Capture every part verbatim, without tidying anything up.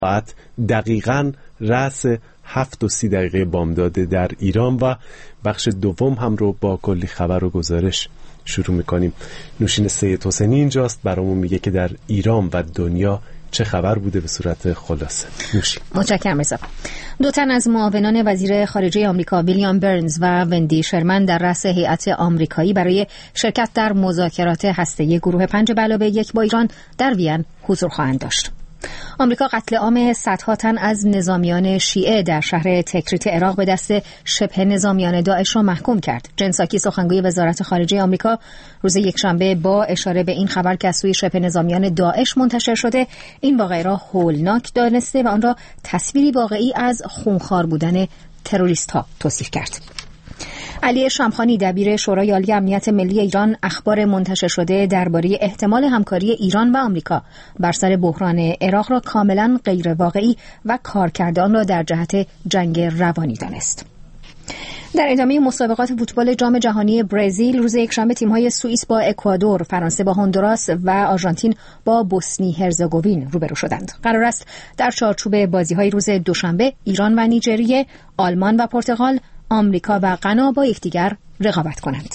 ساعت دقیقاً رأس هفت و سی دقیقه بامداد در ایران و بخش دوم هم رو با کلی خبر و گزارش شروع میکنیم. نوشین سید حسینی اینجاست برامون میگه که در ایران و دنیا چه خبر بوده به صورت خلاصه. نوشین. متشکرم رضا. دو تن از معاونان وزیر خارجه آمریکا ویلیام برنز و وندی شرمن در رأس هیئت آمریکایی برای شرکت در مذاکرات هسته‌ای گروه پنج به علاوه یک با ایران در وین حضور خواهند داشت. آمریکا قتل عام صدها تن از نظامیان شیعه در شهر تکریت عراق به دست شبه نظامیان داعش را محکوم کرد. جن ساکی سخنگوی وزارت خارجه آمریکا روز یکشنبه با اشاره به این خبر که از سوی شبه نظامیان داعش منتشر شده این واقعه را هولناک دانسته و آن را تصویری واقعی از خونخوار بودن تروریست ها توصیف کرد. علی شمخانی دبیر شورای عالی امنیت ملی ایران اخبار منتشر شده درباره احتمال همکاری ایران و آمریکا بر سر بحران عراق را کاملا غیر واقعی و کارکردان را در جهت جنگ روانی دانست. در ادامه مسابقات فوتبال جام جهانی برزیل روز یکشنبه تیم‌های سوئیس با اکوادور، فرانسه با هندوراس و آرژانتین با بوسنی هرزگوین روبرو شدند. قرار است در چارچوب بازی‌های روز دوشنبه ایران و نیجریه، آلمان و پرتغال، آمریکا و غنا با یکدیگر رقابت کنند.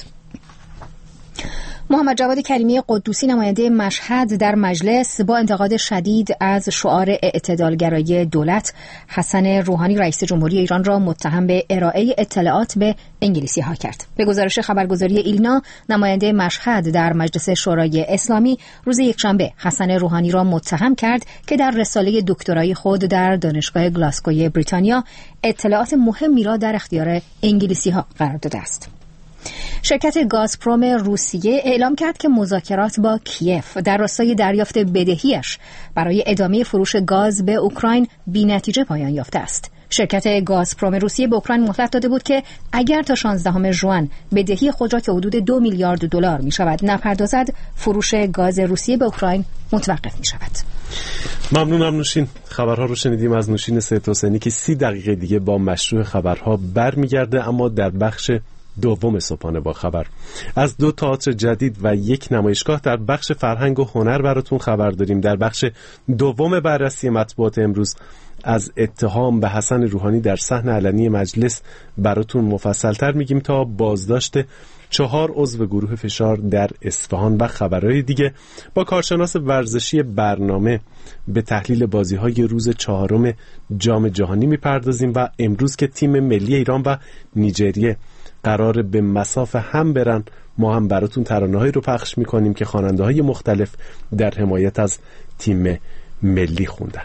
محمد جواد کریمی قدوسی نماینده مشهد در مجلس با انتقاد شدید از شعار اعتدالگرایی دولت، حسن روحانی رئیس جمهوری ایران را متهم به ارائه اطلاعات به انگلیسی ها کرد. به گزارش خبرگزاری ایلنا، نماینده مشهد در مجلس شورای اسلامی روز یکشنبه حسن روحانی را متهم کرد که در رساله دکترای خود در دانشگاه گلاسگوی بریتانیا اطلاعات مهمی را در اختیار انگلیسی ها قرار داده است. شرکت گازپروم روسیه اعلام کرد که مذاکرات با کیف در راستای دریافت بدهیش برای ادامه فروش گاز به اوکراین بی‌نتیجه پایان یافته است. شرکت گازپروم روسیه به اوکراین مهلت داده بود که اگر تا شانزدهم ژوئن بدهی خود را که حدود دو میلیارد دلار می شود نپردازد، فروش گاز روسیه به اوکراین متوقف می شود. ممنونم نوشین. خبرها رو شنیدیم از نوشین سید حسینی که سی دقیقه دیگه با مشروع خبرها برمیگرده، اما در بخش دوم صبحانه با خبر از دو تئاتر جدید و یک نمایشگاه در بخش فرهنگ و هنر براتون خبر داریم. در بخش دوم بررسی مطبوعات امروز از اتهام به حسن روحانی در صحن علنی مجلس براتون مفصل‌تر میگیم تا بازداشت چهار عضو گروه فشار در اصفهان و خبرهای دیگه. با کارشناس ورزشی برنامه به تحلیل بازی‌های روز چهارم جام جهانی میپردازیم و امروز که تیم ملی ایران و نیجریه قرار به مسافه هم برن، ما هم براتون ترانه‌هایی رو پخش میکنیم که خواننده‌های مختلف در حمایت از تیم ملی خوندن.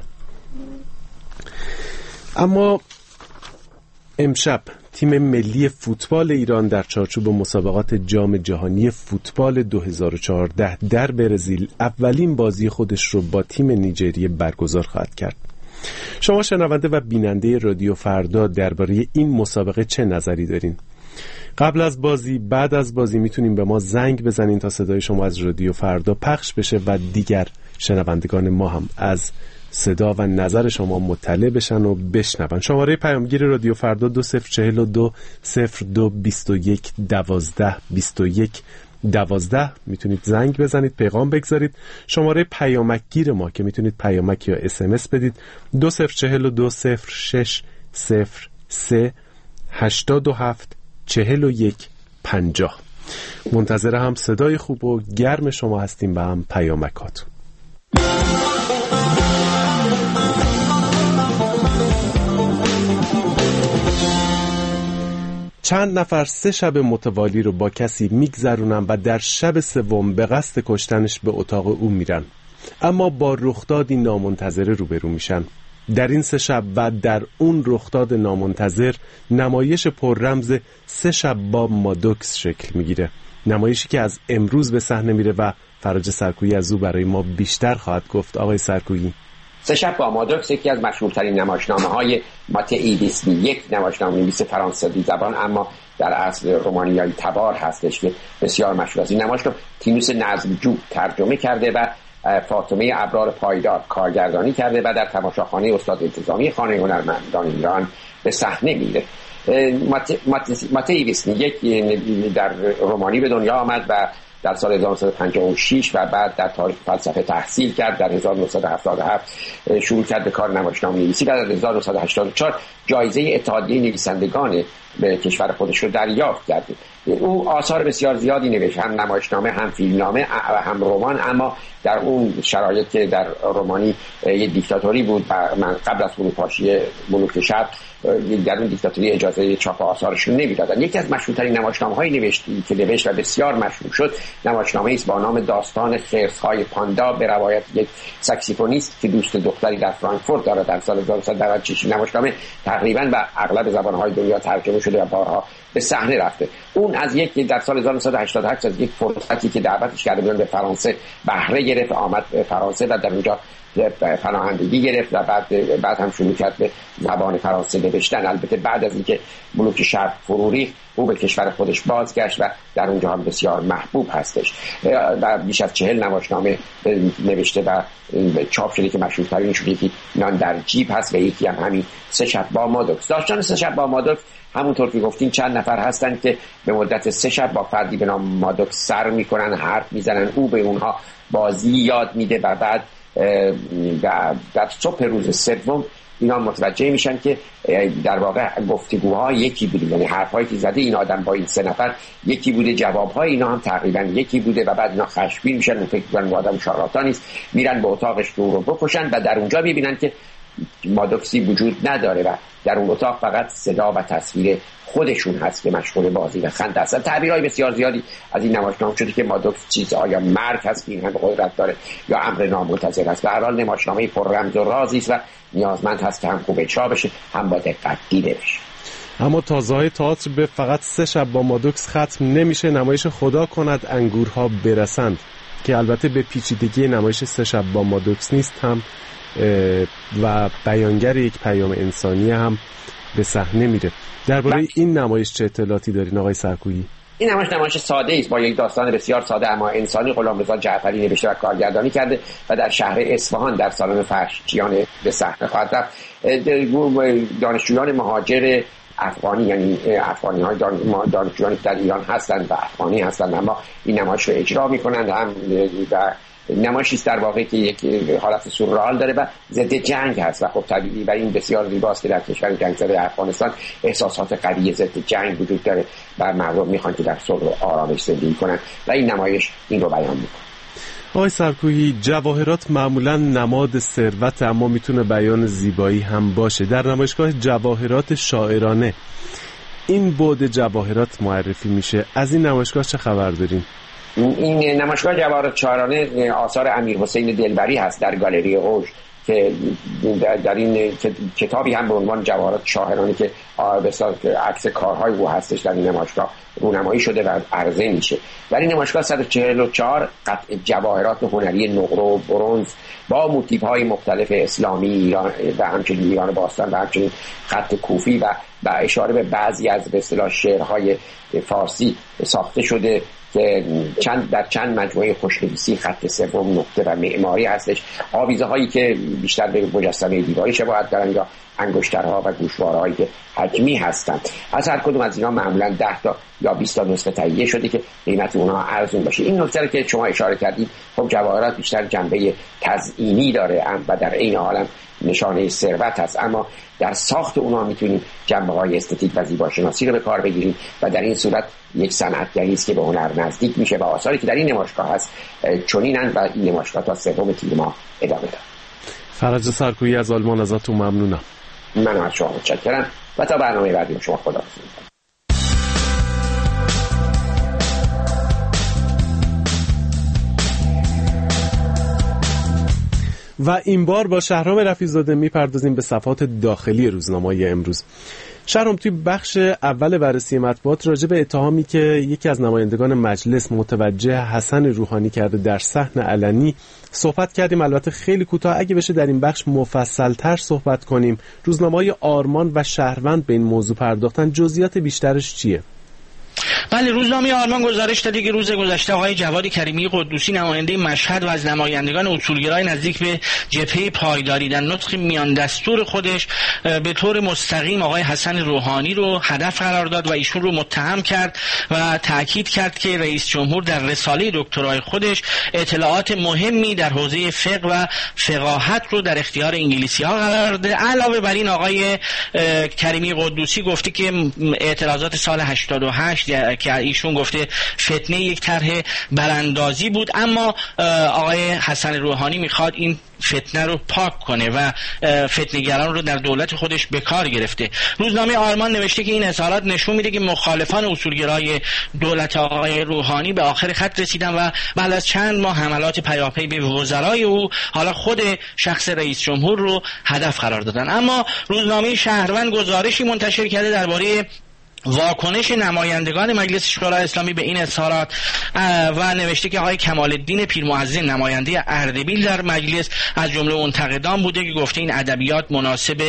اما امشب تیم ملی فوتبال ایران در چارچوب مسابقات جام جهانی فوتبال دو هزار و چهارده در برزیل اولین بازی خودش رو با تیم نیجریه برگزار خواهد کرد. شما شنونده و بیننده رادیو فردا درباره این مسابقه چه نظری دارین؟ قبل از بازی، بعد از بازی میتونیم به ما زنگ بزنین تا صدای شما از رادیو فردا پخش بشه و دیگر شنوندگان ما هم از صدا و نظر شما مطلع بشن و بشنون. شماره پیامگیر رادیو فردا دو صفر چهل و دو صفر دو بیست و یک دوازده بیست و یک دوازده میتونید زنگ بزنید، پیغام بگذارید. شماره پیامکگیر ما که میتونید پیامک یا اس ام اس بدید دو صفر چهل و دو صفر شش صفر سه هشتاد و هفت چهل و یک پنجاه. منتظر هم صدای خوب و گرم شما هستیم و هم پیامکاتون. چند نفر سه شب متوالی رو با کسی میگذرونن و در شب سوم به قصد کشتنش به اتاق او میرن، اما با رخدادی نامنتظره روبرو میشن. در این سه شب و در اون رخداد نامنتظر نمایش پررمز سه شب با مادوکس شکل میگیره، نمایشی که از امروز به صحنه میره و فراج سرکویی از او برای ما بیشتر خواهد گفت. آقای سرکویی. سه شب با مادوکس یکی از مشهورترین نمایشنامه‌های ماتئی بیستی یک نمایشنامه‌نویس فرانسوی زبان اما در اصل رومانیایی تبار هستش که بسیار مشهور است. این نمایشنامه تینوس نظمجو ترجمه کرده و فاطمه ابرار پایدار کارگردانی کرده و در تماشاخانه استاد انتظامی خانه هنرمندان ایران به صحنه میره. ماتئی بیستی یک در رومانی به دنیا آمد و در سال هزار و نهصد و پنجاه و شش و بعد در تاریخ فلسفه تحصیل کرد. در هزار و نهصد و هفتاد و هفت شروع کرد به کار نمایشنامه‌نویسی و در هزار و نهصد و هشتاد و چهار جایزه اتحادیه نویسندگان به کشور خودش رو دریافت کرد. او آثار بسیار زیادی نوشت، هم نمایشنامه، هم فیلمنامه و هم رمان، اما در اون شرایط که در رومانی یک دیکتاتوری بود و من قبل از فروپاشی بلوک شرق در اون دیکتاتوری اجازه چاپ آثارشون نمیدادن. یکی از مشهورترین نمایشنامه‌های نوشت که نوشت و بسیار مشهور شد نمایشنامه‌ای است با نام داستان خرس‌های پاندا به روایت یک ساکسیفونیست که دوست دختری در فرانکفورت داره. در سال هزار و نهصد و نود و شش نمایشنامه تقریباً به اغلب زبان‌های دنیا ترجمه شده و بارها به صحنه رفته. اون از یک در سال هزار و نهصد و هشتاد و هشت از یک فرصتی که دعوتش کرده بودن به فرانسه بهره گرفت، آمد به فرانسه و در اونجا پناهندگی گرفت و بعد بعد هم شروع کرد به زبان فرانسه نوشتن. البته بعد از اینکه بلوک شرق فرو ریخت او به کشور خودش بازگشت و در اونجا هم بسیار محبوب هستش و بیش از چهل نمایشنامه نوشته و چاپ شده که مشهورترینش یکی نان در جیب هست و یکی هم همین سه شب با مادوکس. داستان سه شب با مادوکس همونطور که گفتیم چند نفر هستن که به مدت سه شب با فردی به نام مادوکس سر میکنن، حرف میزنن، او به اونها بازی یاد میده و بعد در صبح روز سوم اینا متوجه میشن که در واقع گفتگوها یکی بوده، یعنی حرفایی که زده این آدم با این سه نفر یکی بوده، جوابهای اینا هم تقریبا یکی بوده و بعد اینا خشمگین میشن و فکر میکنن آدم شارلاتان است، میرن به اتاقش رو رو بکشن و در اونجا میبینن که مادوکسی وجود نداره و در اون اتاق فقط صدا و تصویر خودشون هست که مشغول بازی و خنده هستن. تعبیرهای بسیار زیادی از این نمایشنامه شده که مادوکس چیز آیا مرگ هست که این هم قدرت داره یا امر نامنتظر است. به هر حال نمایشنامه پر رمز و رازی است و نیازمند هست که هم خوب اجرا بشه هم با دقت دیده بشه. اما تازه‌های تئاتر به فقط سه شب با مادوکس ختم نمیشه. نمایش خدا کند انگورها برسند که البته به پیچیدگی نمایش سه شب با مادوکس نیست هم و بیانگر یک پیام انسانی هم به صحنه میره. درباره این نمایش چه اطلاعاتی دارین آقای سرکویی؟ این نمایش نمایش ساده است با یک داستان بسیار ساده اما انسانی. غلامرضا جعفری نوشته و کارگردانی کرده و در شهر اصفهان در سالن فرشچیان به صحنه خواهد رفت. دانشجویان مهاجر افغانی، یعنی افغانی های دانشجویانی در ایران هستند و افغانی هستند اما این نمایش رو اجرا میکنند. هم و نمایشی است در واقع که یک حالت سورئال داره و ضد جنگ هست و خب طبیعی و این بسیار زیباست که در کشور جنگ زده افغانستان احساسات قوی ضد جنگ وجود داره و مردم میخوان که در صلح و آرامش زندگی کنن و این نمایش این رو بیان میکنه. آقای سرکویی، جواهرات معمولا نماد ثروت اما میتونه بیان زیبایی هم باشه. در نمایشگاه جواهرات شاعرانه این بعد جواهرات معرفی میشه. از این نمایشگاه چه خبر دارین؟ این نمایشگاه جواهرات شاعرانه آثار امیرحسین دلبری هست در گالری اوج که در این کتابی هم به عنوان جواهرات شاعرانه که به عکس کارهای او هستش در این نمایشگاه رونمایی شده و عرضه میشه. در این نمایشگاه صد و چهل و چهار قطعه جواهرات هنری نقره و برنز با موتیف‌های مختلف اسلامی ایران و همچنین ایران باستان و همچنین خط کوفی و و اشاره به بعضی از به اصطلاح شعرهای فارسی ساخته شده که چند در چند مجموعه خوشنویسی خط سوم نقطه و معماری هستش. آویزه هایی که بیشتر به مجسمه دیواری شباهت دارن یا انگشترها و گوشوارهایی که حجمی هستند. از هر کدوم از اینا معمولا ده تا یا بیست تا نسخه تهیه شده که قیمت اونها ارزون باشه. این نکته که شما اشاره کردید خب جواهرات بیشتر جنبه تزئینی داره و در عین حال نشانه ثروت هست، اما در ساخت اونها میتونیم جنبه‌های استتیک و زیباشناسی رو به کار بگیریم و در این صورت یک صنعتگری است که به هنر نزدیک میشه و آثاری که در این نمایشگاه هست چنینند و این نمایشگاه تا سوم تیر ماه ادامه داره. فرج سرکویی از آلمان ازتون ممنونم. من از شما متشکرم و تا برنامه بعدی شما خداحافظ می‌کنم. و این بار با شهرام رفیع‌زاده میپردازیم به صفحات داخلی روزنامه‌های امروز. شهرام، توی بخش اول بررسی مطبوعات راجع به اتهامی که یکی از نمایندگان مجلس متوجه حسن روحانی کرده در صحن علنی صحبت کردیم. البته خیلی کوتاه، اگه بشه در این بخش مفصل‌تر صحبت کنیم. روزنامه‌های آرمان و شهروند به این موضوع پرداختن، جزئیات بیشترش چیه؟ بله، روزنامه آرمان گزارش داده که روز گذشته آقای جواد کریمی قدوسی نماینده مشهد و از نمایندگان اصولگرای نزدیک به جبهه پایداری در نطق میان دستور خودش به طور مستقیم آقای حسن روحانی رو هدف قرار داد و ایشون رو متهم کرد و تاکید کرد که رئیس جمهور در رساله دکترای خودش اطلاعات مهمی در حوزه فقه و فقاهت رو در اختیار انگلیسی‌ها قرار داده. علاوه بر این آقای کریمی قدوسی گفته که اعتراضات سال هشتاد و هشت که ایشون گفته فتنه یک طرح براندازی بود، اما آقای حسن روحانی میخواد این فتنه رو پاک کنه و فتنه‌گران رو در دولت خودش به کار گرفته. روزنامه آرمان نوشته که این اظهارات نشون میده که مخالفان اصولگرای دولت آقای روحانی به آخر خط رسیدن و بعد از چند ماه حملات پیاپی به وزرای او حالا خود شخص رئیس جمهور رو هدف قرار دادن. اما روزنامه شهروند گزارشی منتشر کرده درباره واکنش نمایندگان مجلس شورای اسلامی به این اظهارات و نوشته که آقای کمال الدین پیرمؤذن نماینده اردبیل در مجلس از جمله منتقدان بوده که گفته این ادبیات مناسب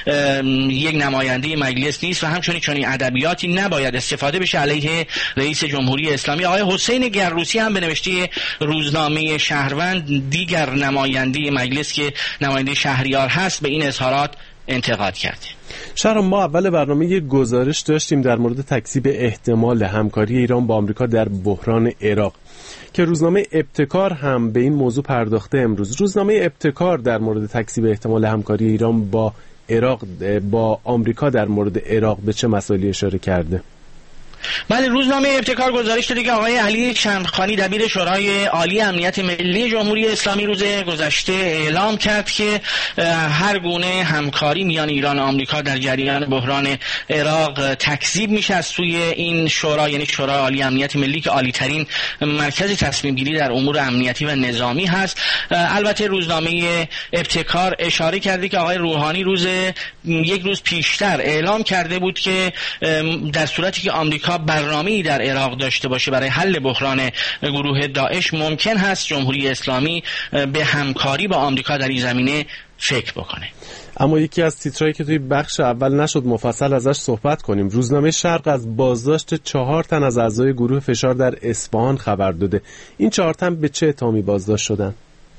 یک نماینده مجلس نیست و همچنین چنین ادبیاتی نباید استفاده بشه علیه رئیس جمهوری اسلامی. آقای حسین گروسی هم به نوشته روزنامه شهروند دیگر نماینده مجلس که نماینده شهریار هست به این اظهارات انتقاد کرده. شهرام، ما اول برنامه یک گزارش داشتیم در مورد تکذیب احتمال همکاری ایران با آمریکا در بحران عراق که روزنامه ابتکار هم به این موضوع پرداخته. امروز روزنامه ابتکار در مورد تکذیب احتمال همکاری ایران با عراق با آمریکا در مورد عراق به چه مسائلی اشاره کرده؟ بله، روزنامه ابتکار گزارش داده که آقای علی شمخانی دبیر شورای عالی امنیت ملی جمهوری اسلامی روز گذشته اعلام کرد که هر گونه همکاری میان ایران و آمریکا در جریان بحران عراق تکذیب میشه از سوی این شورا، یعنی شورای عالی امنیت ملی که عالی ترین مرکز تصمیم گیری در امور امنیتی و نظامی هست. البته روزنامه ابتکار اشاره کرده که آقای روحانی روز یک روز پیشتر اعلام کرده بود که در صورتی که آمریکا برنامه‌ای در عراق داشته باشه برای حل بحران گروه داعش ممکن هست جمهوری اسلامی به همکاری با آمریکا در این زمینه فکر بکنه. اما یکی از تیترایی که توی بخش اول نشد مفصل ازش صحبت کنیم، روزنامه شرق از بازداشت چهار تن از اعضای گروه فشار در اصفهان خبر داده. این چهار تن به چه اتهامی بازداشت شدن؟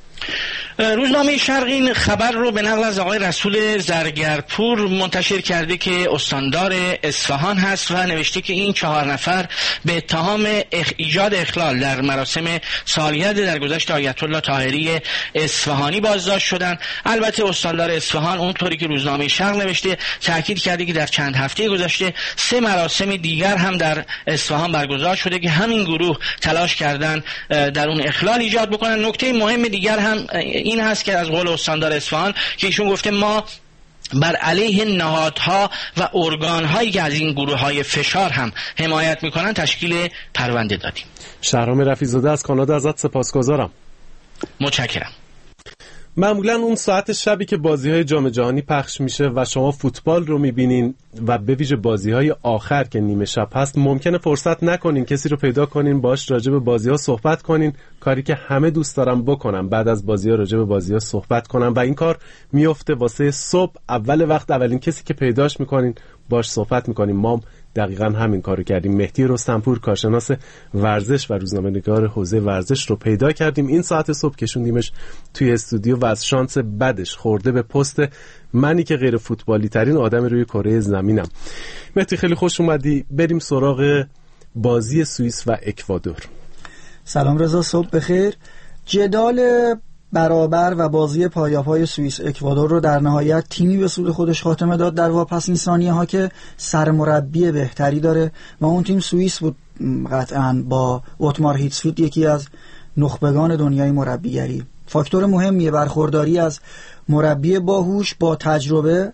روزنامه شرق این خبر رو به نقل از آقای رسول زرگرپور منتشر کرده که استاندار اصفهان هست و نوشته که این چهار نفر به اتهام ایجاد اخلال در مراسم سالگرد درگذشت آیت الله طاهری اصفهانی بازداشت شدن. البته استاندار اصفهان اونطوری که روزنامه شرق نوشته تاکید کرده که در چند هفته گذشته سه مراسم دیگر هم در اصفهان برگزار شده که همین گروه تلاش کردن در اون اخلال ایجاد بکنن. نکته مهم دیگر هم این هست که از قول استاندار اصفهان که ایشون گفته ما بر علیه نهادها و ارگان‌هایی که از این گروه‌های فشار هم حمایت می‌کنن تشکیل پرونده دادیم. شهرام رفیع‌زاده از کانادا ازت سپاسگزارم. متشکرم. معمولا اون ساعت شبی که بازی‌های جام جهانی پخش میشه و شما فوتبال رو می‌بینین و به ویژه بازی‌های آخر که نیمه شب هست ممکنه فرصت نکنین کسی رو پیدا کنین باهاش راجع به بازی‌ها صحبت کنین، کاری که همه دوست دارن بکنن، بعد از بازی‌ها راجع به بازی‌ها صحبت کنن و این کار میفته واسه صبح اول وقت اولین کسی که پیداش می‌کنین باهاش صحبت می‌کنین. ما دقیقاً همین کارو کردیم. مهدی رستمپور کارشناس ورزش و روزنامه‌نگار حوزه ورزش رو پیدا کردیم. این ساعت صبح کشوندیمش توی استودیو و از شانس بدش خورده به پست منی که غیر فوتبالی ترین آدم روی کره زمینم. مهدی خیلی خوش اومدی. بریم سراغ بازی سوئیس و اکوادور. سلام رضا، صبح بخیر. جدال برابر و بازی پایاپای سوئیس اکوادور رو در نهایت تیمی به سود خودش خاتمه داد در واپسین ثانیه ها که سرمربی بهتری داره و اون تیم سوئیس بود قطعاً با اوتمار هیتسفیلد، یکی از نخبگان دنیای مربیگری. فاکتور مهمیه برخورداری از مربی باهوش با تجربه،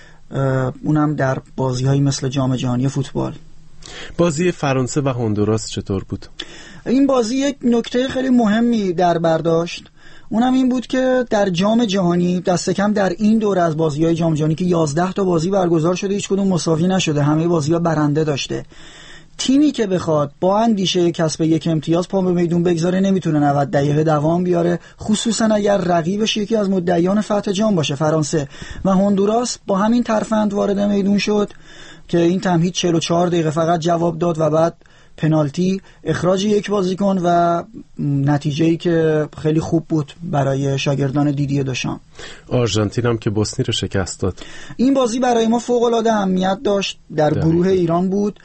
اونم در بازی‌هایی مثل جام جهانی فوتبال. بازی فرانسه و هندوراس چطور بود؟ این بازی یک نکته خیلی مهمی در برداشت، اونم این بود که در جام جهانی دست کم در این دوره از بازی‌های جام جهانی که یازده تا بازی برگزار شده هیچ کدوم مساوی نشده، همه بازی‌ها برنده داشته. تیمی که بخواد با اندیشه کسب یک امتیاز پا به میدون بگذاره نمیتونه نود دقیقه دوام بیاره، خصوصا اگر رقیبش یکی از مدعیان فتح جام باشه. فرانسه و هندوراس با همین ترفند وارد میدون شد که این تمهید چهل و چهار دقیقه فقط جواب داد و بعد پنالتی اخراج یک بازیکن و نتیجه‌ای که خیلی خوب بود برای شاگردان دیدی دشام. آرژانتین هم که بوسنی رو شکست داد. این بازی برای ما فوق‌العاده اهمیت داشت، در ده. گروه ایران بود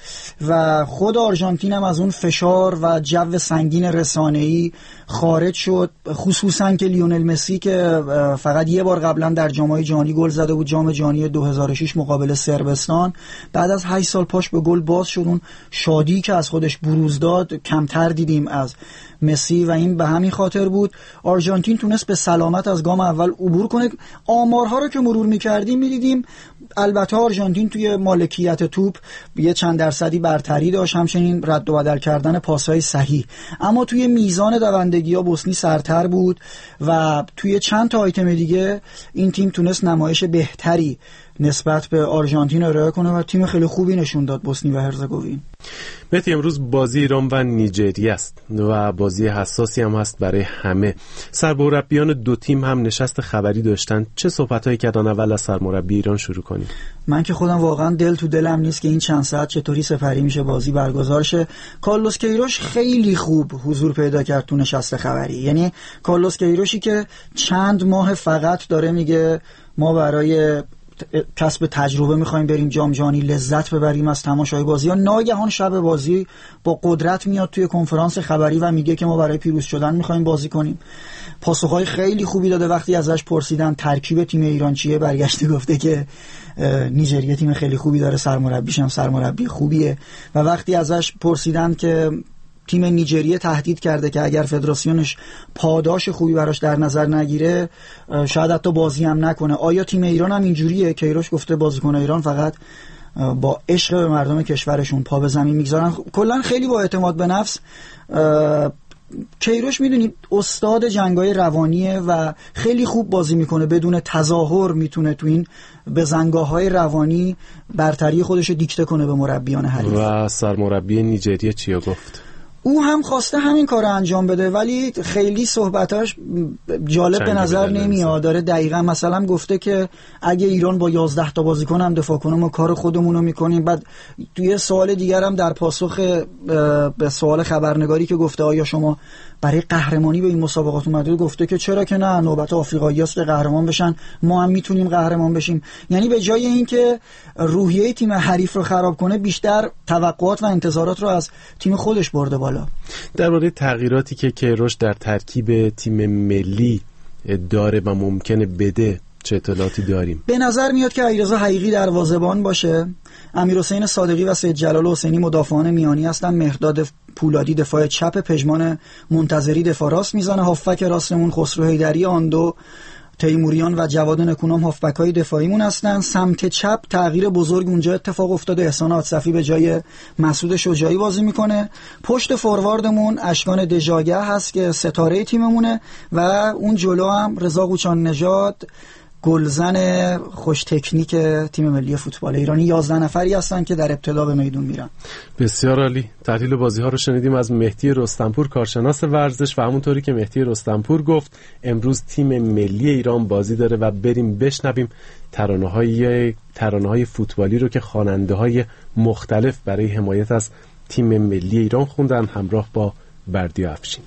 و خود آرژانتین هم از اون فشار و جو سنگین رسانه‌ای خارج شد، خصوصا که لیونل مسی که فقط یه بار قبلا در جام جهانی گل زده بود، جام جهانی دو هزار و شش مقابل صربستان، بعد از هشت سال پاش به گل باز شد. اون شادی که از خودش بروز داد کمتر دیدیم از مسی و این به همین خاطر بود. آرژانتین تونست به سلامت از گام اول عبور کنه. آمارها رو که مرور می‌کردیم می‌دیدیم البته آرژانتین توی مالکیت توپ یه چند درصدی برتری داشت، همچنین رد و بدل کردن پاس‌های صحیح، اما توی میزان دوندگی‌ها بوسنی سرتر بود و توی چند تا آیتم دیگه این تیم تونست نمایش بهتری نسبت به آرژانتین ارائه کنه و تیم خیلی خوبی نشون داد بوسنی و هرزگوین. مهدی، امروز بازی ایران و نیجریه است و بازی حساسی هم هست برای همه. سرمربیان دو تیم هم نشست خبری داشتن. چه صحبتایی کردن؟ اول از سرمربی ایران شروع کنیم. من که خودم واقعا دل تو دلم نیست که این چند ساعت چطوری سپری میشه بازی برگزار شه. کارلوس کیروش خیلی خوب حضور پیدا کرد تو نشست خبری. یعنی کارلوس کیروشی که چند ماه فقط داره میگه ما برای کسب تجربه میخوایم بریم جام جهانی لذت ببریم از تماشای بازی ها، ناگهان شب بازی با قدرت میاد توی کنفرانس خبری و میگه که ما برای پیروز شدن میخوایم بازی کنیم. پاسخهای خیلی خوبی داده. وقتی ازش پرسیدن ترکیب تیم ایران چیه، برگشته گفته که نیجریه تیم خیلی خوبی داره، سرمربیش هم سرمربی خوبیه. و وقتی ازش پرسیدن که تیم نیجریه تهدید کرده که اگر فدراسیونش پاداش خوبی براش در نظر نگیره شاید حتی بازی هم نکنه، آیا تیم ایران هم اینجوریه؟ کیروش گفته بازیکن ایران فقط با عشق به مردم کشورشون پا به زمین میگذارن. کلا خیلی با اعتماد به نفس. کیروش میدونید استاد جنگای روانیه و خیلی خوب بازی میکنه، بدون تظاهر میتونه تو این بزنگاه‌های روانی برتری خودش رو دیکته کنه به مربیان حریف. و سرمربی نیجریه چیا گفت؟ او هم خواسته همین کار رو انجام بده ولی خیلی صحبتاش جالب به نظر نمیاد. داره دقیقا مثلا گفته که اگه ایران با یازده تا بازیکن هم دفاع کنه ما کار خودمون رو میکنیم. بعد توی سوال دیگر هم در پاسخ به سوال خبرنگاری که گفته آیا شما برای قهرمانی به این مسابقات اومده، گفته که چرا که نه، نوبت آفریقایی است که قهرمان بشن، ما هم میتونیم قهرمان بشیم. یعنی به جای اینکه روحیه تیم حریف رو خراب کنه بیشتر توقعات و انتظارات رو از تیم خودش برده بالا. درباره تغییراتی که کیروش در ترکیب تیم ملی داره و ممکنه بده چه اطلاعاتی داریم؟ به نظر میاد که علیرضا حقیقی دروازه‌بان باشه، امیرحسین صادقی و سید جلال حسینی مدافعان میانی هستن، مهرداد پولادی دفاع چپ، پژمان منتظری دفاع راست میزنه، هافبک راستمون خسرو حیدری، آن دو تیموریان و جواد نکونام هافبک‌های دفاعیمون هستن. سمت چپ تغییر بزرگ اونجا اتفاق افتاده، احسان عاطفی به جای مسعود شجاعی بازی میکنه. پشت فورواردمون اشکان دژاگه هست که ستاره تیممونه و اون جلو هم رضا قوچان نژاد گلزن خوش تکنیک تیم ملی فوتبال ایرانی. یازده نفری هستن که در ابتدا به میدون میرن. بسیار عالی. تحلیل بازی ها رو شنیدیم از مهدی رستمپور، کارشناس ورزش، و همونطوری که مهدی رستمپور گفت امروز تیم ملی ایران بازی داره و بریم بشنویم ترانه‌های ترانه‌های فوتبالی رو که خواننده‌های مختلف برای حمایت از تیم ملی ایران خوندن همراه با بردیا افشین.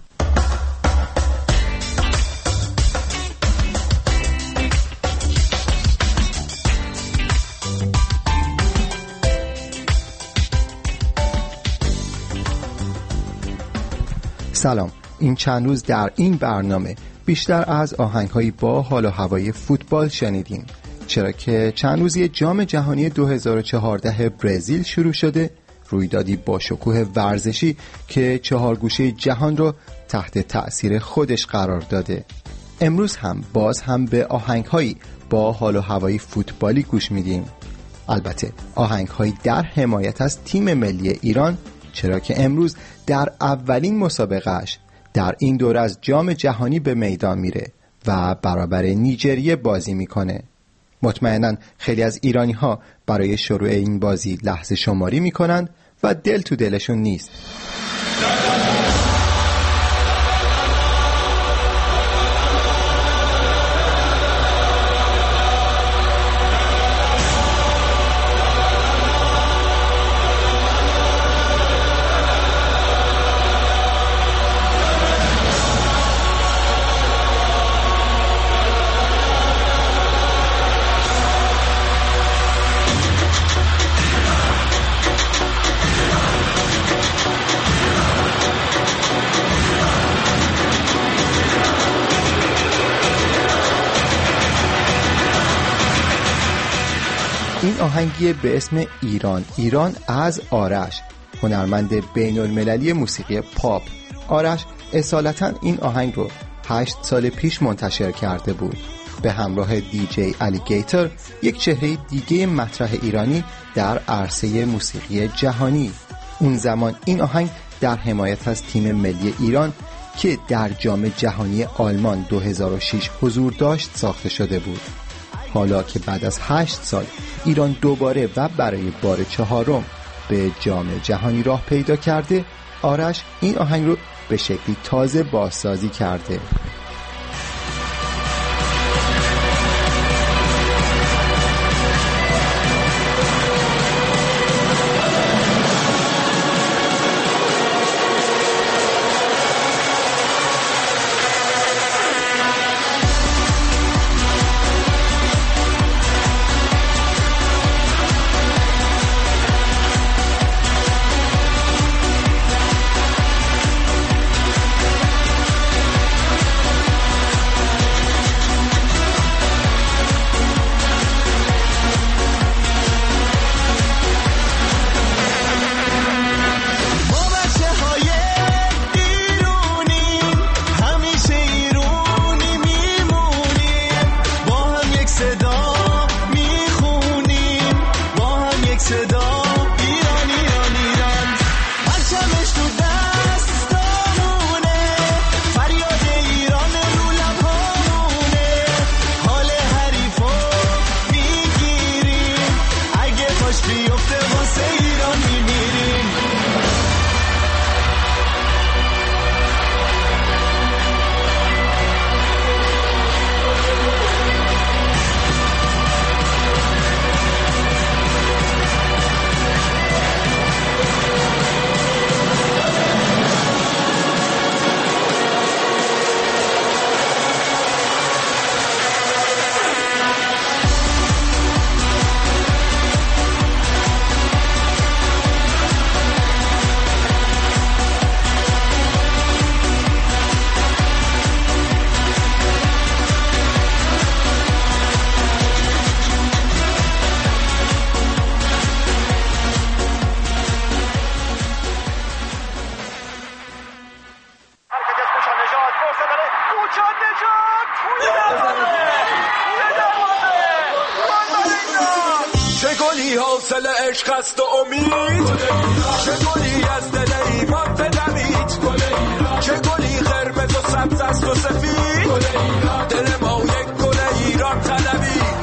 سلام. این چند روز در این برنامه بیشتر از آهنگ‌های با حال و هوای فوتبال شنیدیم، چرا که چند روزی جام جهانی دو هزار و چهارده برزیل شروع شده، رویدادی با شکوه ورزشی که چهار گوشه جهان رو تحت تأثیر خودش قرار داده. امروز هم باز هم به آهنگ‌هایی با حال و هوای فوتبالی گوش میدیم، البته آهنگ‌هایی در حمایت از تیم ملی ایران، چرا که امروز در اولین مسابقهش در این دوره از جام جهانی به میدان میره و برابر نیجریه بازی میکنه. مطمئناً خیلی از ایرانی ها برای شروع این بازی لحظه شماری میکنن و دل تو دلشون نیست. این آهنگی به اسم ایران ایران از آرش، هنرمند بین المللی موسیقی پاپ. آرش اصالتا این آهنگ رو هشت سال پیش منتشر کرده بود به همراه دی جی الیگیتر، یک چهره دیگه مطرح ایرانی در عرصه موسیقی جهانی. اون زمان این آهنگ در حمایت از تیم ملی ایران که در جام جهانی آلمان دو هزار و شش حضور داشت ساخته شده بود. حالا که بعد از هشت سال ایران دوباره و برای بار چهارم به جام جهانی راه پیدا کرده، آرش این آهنگ رو به شکلی تازه بازسازی کرده. حاصل عشق است و امید، چه گلی از دل ایمان بدمید، چه گلی قرمز و سبز است و سفید، دل ما یک گل ایران طلبید.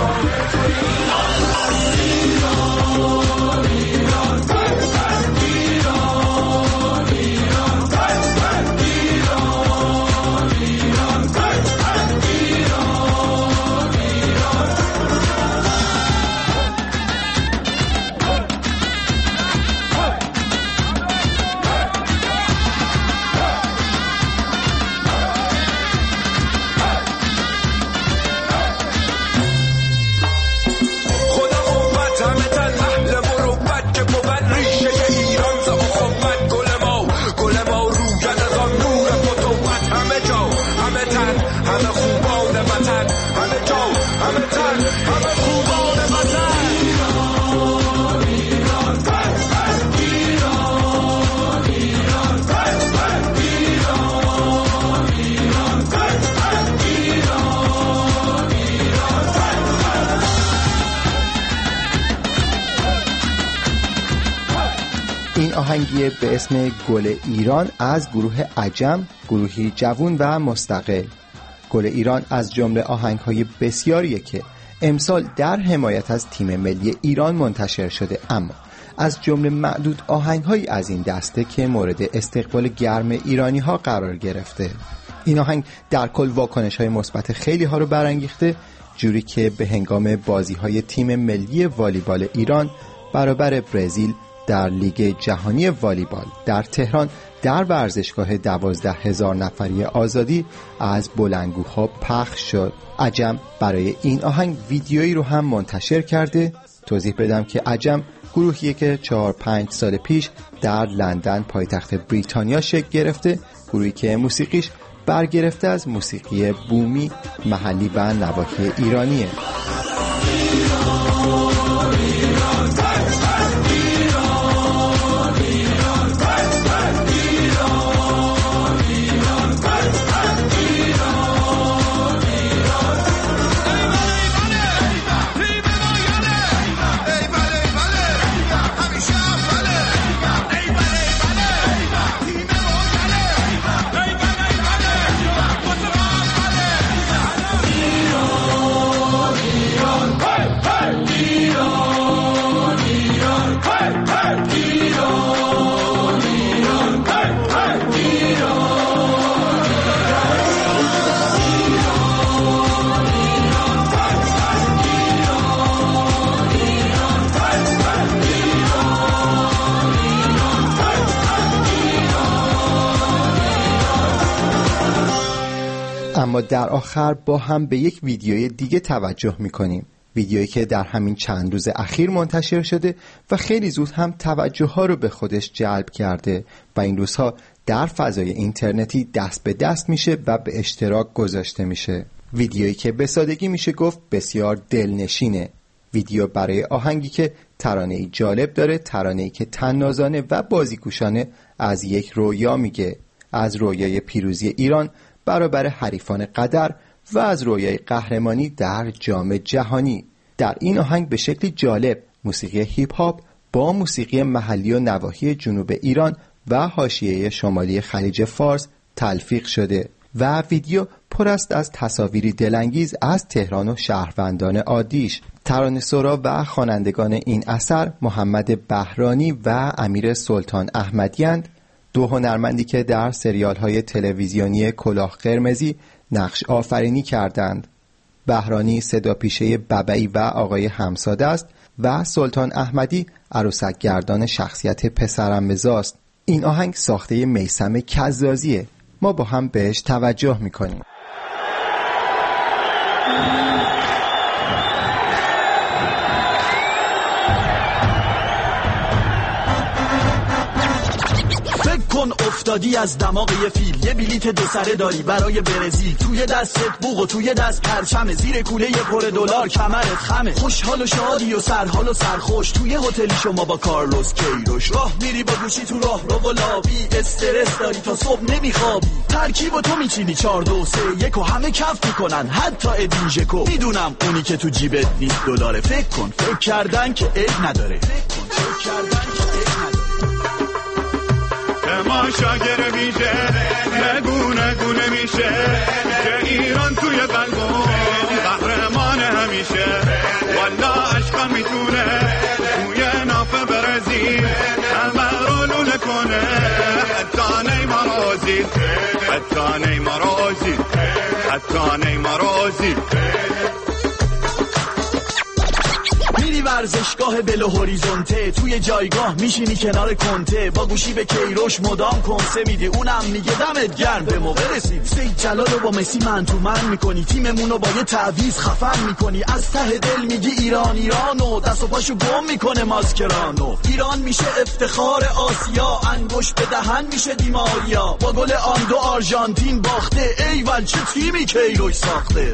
این آهنگی به اسم گل ایران از گروه عجم، گروهی جوان و مستقل. گل ایران از جمله آهنگ‌های بسیاریه که امسال در حمایت از تیم ملی ایران منتشر شده، اما از جمله معدود آهنگ‌هایی از این دسته که مورد استقبال گرم ایرانی‌ها قرار گرفته. این آهنگ در کل واکنش‌های مثبت خیلی ها رو برانگیخته، جوری که به هنگام بازی‌های تیم ملی والیبال ایران برابر برزیل در لیگ جهانی والیبال در تهران در ورزشگاه دوازده هزار نفری آزادی از بلندگوها پخش شد. عجم برای این آهنگ ویدیویی رو هم منتشر کرده. توضیح بدم که عجم گروهیه که چهار پنج سال پیش در لندن پایتخت بریتانیا شکل گرفته، گروهی که موسیقیش برگرفته از موسیقی بومی محلی و نواحی ایرانیه. اما در آخر با هم به یک ویدیوی دیگه توجه میکنیم، ویدیویی که در همین چند روز اخیر منتشر شده و خیلی زود هم توجه ها رو به خودش جلب کرده و این روزها در فضای اینترنتی دست به دست میشه و به اشتراک گذاشته میشه. ویدیویی که به سادگی میشه گفت بسیار دلنشینه. ویدیو برای آهنگی که ترانه‌ای جالب داره، ترانه‌ای که طنازانه و بازیگوشانه از یک رویا میگه، از رویای پیروزی ایران برابر حریفان قدر و از رویای قهرمانی در جام جهانی. در این آهنگ به شکلی جالب موسیقی هیپ هاپ با موسیقی محلی و نواحی جنوب ایران و حاشیه شمالی خلیج فارس تلفیق شده و ویدیو پر است از تصاویری دلانگیز از تهران و شهروندان عادیش. ترانه‌سرا و خوانندگان این اثر محمد بهرانی و امیر سلطان احمدی‌اند، دو هنرمندی که در سریال‌های تلویزیونی کلاه قرمزی نقش آفرینی کردند. بهرانی صداپیشه ببعی و آقای همساده است و سلطان احمدی عروسک گردان شخصیت پسرم مزاست. این آهنگ ساخته میثم کزازیه. ما با هم بهش توجه میکنیم. کن افتادی از دماغ یه فیل، یه بلیت دو سره داری برای برزیل، توی دستت بوق و توی دست پرچمه، زیر کوله یه پر دلار کمرت خمه، خوشحال و شادی و سرحال و سرخوش، توی هتلی شما با کارلوس کیروش، راه میری با گوشی تو راه رو و لابی، استرس داری تا صبح نمیخوابی، ترکیب و تو میچینی چار دو سه یک و همه کف میکنن حتی ادین ژکو، میدونم اونی که تو جیبت نیست دلاره، فکر کن فکر کردن که عیب نداره، فکر کن فکر کردن که عیب نداره. تماشا گره میشه، نگونه گونه میشه که ایران توی قلبم قهرمان همیشه، والا عشقا میتونه توی ناف برزیل همه رو لوله کنه، حتی نیمار آزید، حتی نیمار آزید، حتی نیمار آزید. میری ورزشگاه بلو هوریزونته، توی جایگاه میشینی کنار کنته، با گوشی به کیروش مدام کنسه میدی، اونم میگه دمت گرم به موقع رسید، سید جلال رو با مسی من تو من میکنی، تیممونو با یه تعویض خفن میکنی، از ته دل میگی ایران ایرانو، دست و پاشو گم میکنه ماسکرانو، ایران میشه افتخار آسیا، انگوش به دهن میشه دیماریا، با گل آندو آرژانتین باخته، ایول چه تیمی کیروش ساخته.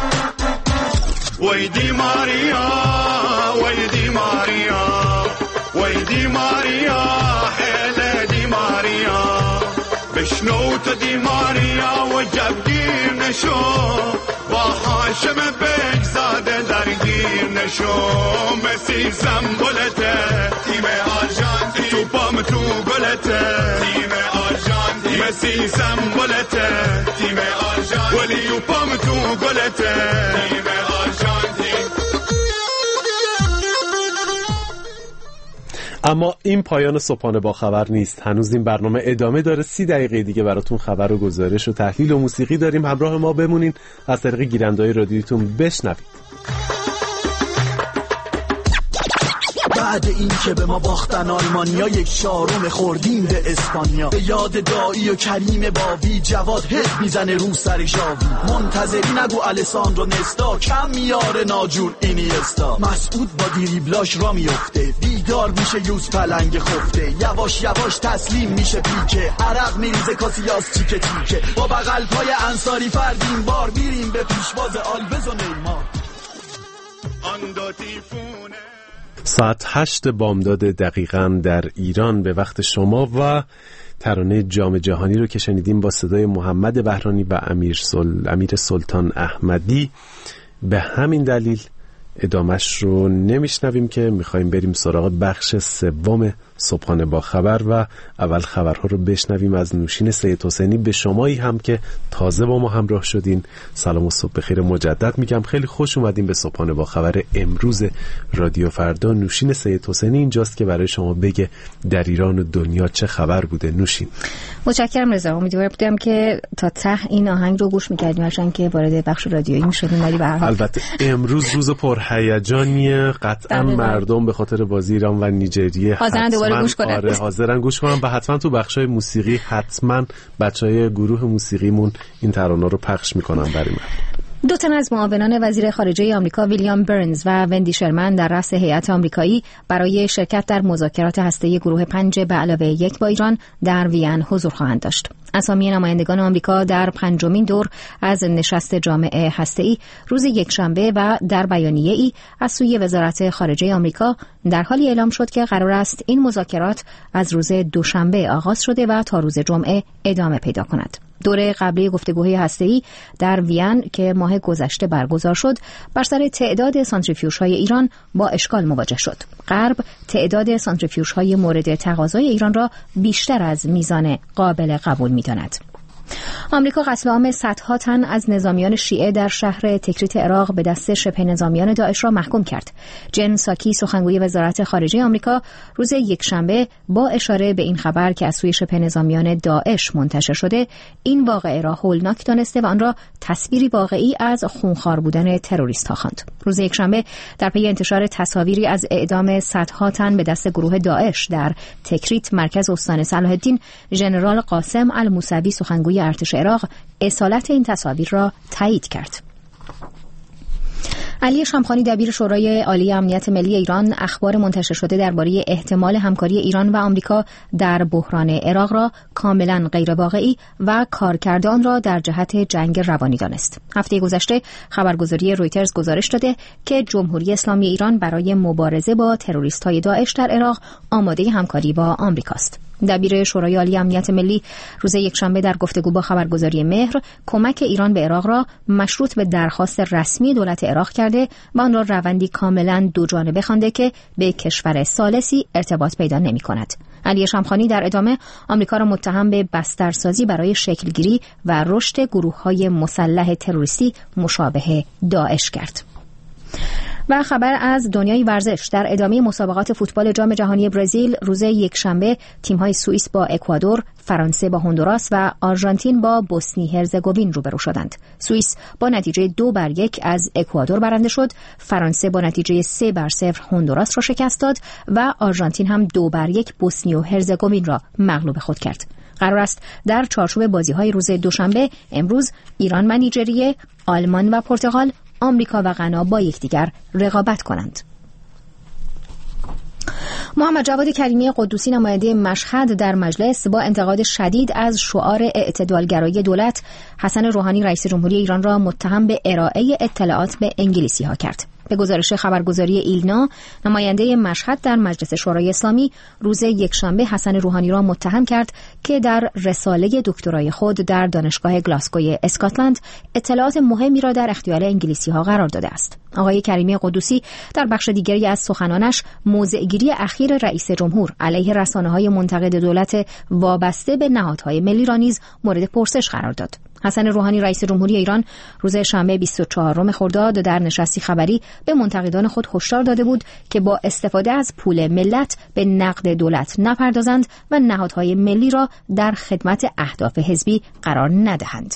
وای دی ماریا، وای دی ماریا، وای دی ماریا، هله دی ماریا، بشنو تو دی ماریا و جبگیر نشو، با هاشم بگزاده درگیر نشو، مسی زنبولته تیم آرژانتین، تو پام تو گلته تیم آرژانتین، مسی زنبولته تیم آرژانتین، ولی تو پام تو گلته تیم اما این پایان صبحانه با خبر نیست. هنوز این برنامه ادامه داره. سی دقیقه دیگه براتون خبر و گزارش و تحلیل و موسیقی داریم. همراه ما بمونین، از طریق گیرنده‌های رادیویتون بشنوید. بعد این که به ما باختن آلمانیا، یک چهارم خوردیم به اسپانیا، به یاد دایی و کریم باوی، جواد هد میزنه رو سر ژاوی، منتظری نگو الساندرو نستا، کم میاره ناجور اینیستا، مسعود با دریبلاش را میفته، بیدار میشه یوز پلنگ خفته، یواش یواش تسلیم میشه پیکه، عرق میریزه کاسیاس چیکه چیکه، با بغل پای انصاری فردین بار میریم به پیشواز آلوز و نیمار. آن دو تیفونه ساعت هشت بامداد دقیقاً در ایران به وقت شما و ترانه جام جهانی رو که شنیدیم با صدای محمد بهرانی و امیر, سل... امیر سلطان احمدی. به همین دلیل ادامش رو نمیشنویم که میخوایم بریم سراغ بخش سوم صبحانه با خبر و اول خبرها رو بشنویم از نوشین سید حسینی. به شمایی هم که تازه با ما همراه شدین سلام و صبح بخیر مجدد میگم. خیلی خوش اومدین به صبحانه با خبر امروز رادیو فردا. نوشین سید حسینی اینجاست که برای شما بگه در ایران و دنیا چه خبر بوده. نوشین. متشکرم رضا. امیدوار بودم که تا ته این آهنگ رو گوش می‌کردیم هرچند که وارد بخش رادیویی می‌شدیم، ولی به هر حال البته امروز روز پرهیجانیه. قطعا مردم به خاطر بازی ایران و نیجریه حاضرن دوباره حاضر گوش کنن. آره حاضرن گوش کنن و حتما تو بخشای موسیقی حتما بچهای گروه موسیقیمون این ترانه رو پخش میکنن برای من. دو تن از معاونان وزیر خارجه آمریکا ویلیام برنز و وندی شرمن در رأس هیئت آمریکایی برای شرکت در مذاکرات هسته‌ای گروه پنج به علاوه یک با ایران در وین حضور خواهند داشت. اسامی نمایندگان آمریکا در پنجمین دور از نشست جامعه هسته‌ای روز یکشنبه و در بیانیه‌ای از سوی وزارت خارجه آمریکا در حالی اعلام شد که قرار است این مذاکرات از روز دوشنبه آغاز شده و تا روز جمعه ادامه پیدا کند. دوره قبلی گفتگوهای هسته‌ای در وین که ماه گذشته برگزار شد بر سر تعداد سانتریفیوژهای ایران با اشکال مواجه شد. غرب تعداد سانتریفیوژهای مورد تقاضای ایران را بیشتر از میزان قابل قبول می‌داند. آمریکا قتل عام صدها تن از نظامیان شیعه در شهر تکریت عراق به دست شبه نظامیان داعش را محکوم کرد. جن ساکی سخنگوی وزارت خارجه آمریکا روز یکشنبه با اشاره به این خبر که از سوی شبه نظامیان داعش منتشر شده این واقعه را هولناک دانسته و آن را تصویری واقعی از خونخوار بودن تروریست‌ها خواند. روز یکشنبه در پی انتشار تصاویری از اعدام صدها تن به دست گروه داعش در تکریت مرکز استان صلاح الدین، ژنرال قاسم الموسوی سخنگوی ارتش عراق اصالت این تصاویر را تایید کرد. علی شمخانی دبیر شورای عالی امنیت ملی ایران اخبار منتشر شده درباره احتمال همکاری ایران و آمریکا در بحران عراق را کاملا غیر واقعی و کارکرد آن را در جهت جنگ روانی دانست. هفته گذشته خبرگزاری رویترز گزارش داده که جمهوری اسلامی ایران برای مبارزه با تروریست‌های داعش در عراق آماده همکاری با آمریکاست. دبیر شورای عالی امنیت ملی روز یکشنبه در گفتگو با خبرگزاری مهر کمک ایران به عراق را مشروط به درخواست رسمی دولت عراق کرده و آن را روندی کاملا دو جانبه خوانده که به کشور ثالثی ارتباط پیدا نمی‌کند. علی شمخانی در ادامه آمریکا را متهم به بسترسازی برای شکلگیری و رشد گروه‌های مسلح تروریستی مشابه داعش کرد. و خبر از دنیای ورزش در ادامه مسابقات فوتبال جام جهانی برزیل روز یکشنبه تیم‌های سوئیس با اکوادور، فرانسه با هندوراس و آرژانتین با بوسنی هرزگوین روبرو شدند. سوئیس با نتیجه دو بر یک از اکوادور برنده شد، فرانسه با نتیجه سه بر صفر هندوراس را شکست داد و آرژانتین هم دو بر یک بوسنی و هرزگوین را مغلوب خود کرد. قرار است در چارچوب بازی‌های روز دوشنبه امروز ایران و نیجریه، آلمان و پرتغال، آمریکا و غنا با یکدیگر رقابت کنند. محمد جواد کریمی قدوسی نماینده مشهد در مجلس با انتقاد شدید از شعار اعتدالگرایی دولت حسن روحانی رئیس جمهوری ایران را متهم به ارائه اطلاعات به انگلیسی ها کرد. به گزارش خبرگزاری ایلنا، نماینده مشهد در مجلس شورای اسلامی روز یکشنبه حسن روحانی را متهم کرد که در رساله دکترای خود در دانشگاه گلاسگوی اسکاتلند اطلاعات مهمی را در اختیار انگلیسی ها قرار داده است. آقای کریمی قدوسی در بخش دیگری از سخنانش موضع‌گیری اخیر رئیس جمهور علیه رسانه‌های منتقد دولت وابسته به نهادهای ملی را نیز مورد پرسش قرار داد. حسن روحانی رئیس جمهوری ایران روز شنبه بیست و چهارم خرداد در نشستی خبری به منتقدان خود هشدار داده بود که با استفاده از پول ملت به نقد دولت نپردازند و نهادهای ملی را در خدمت اهداف حزبی قرار ندهند.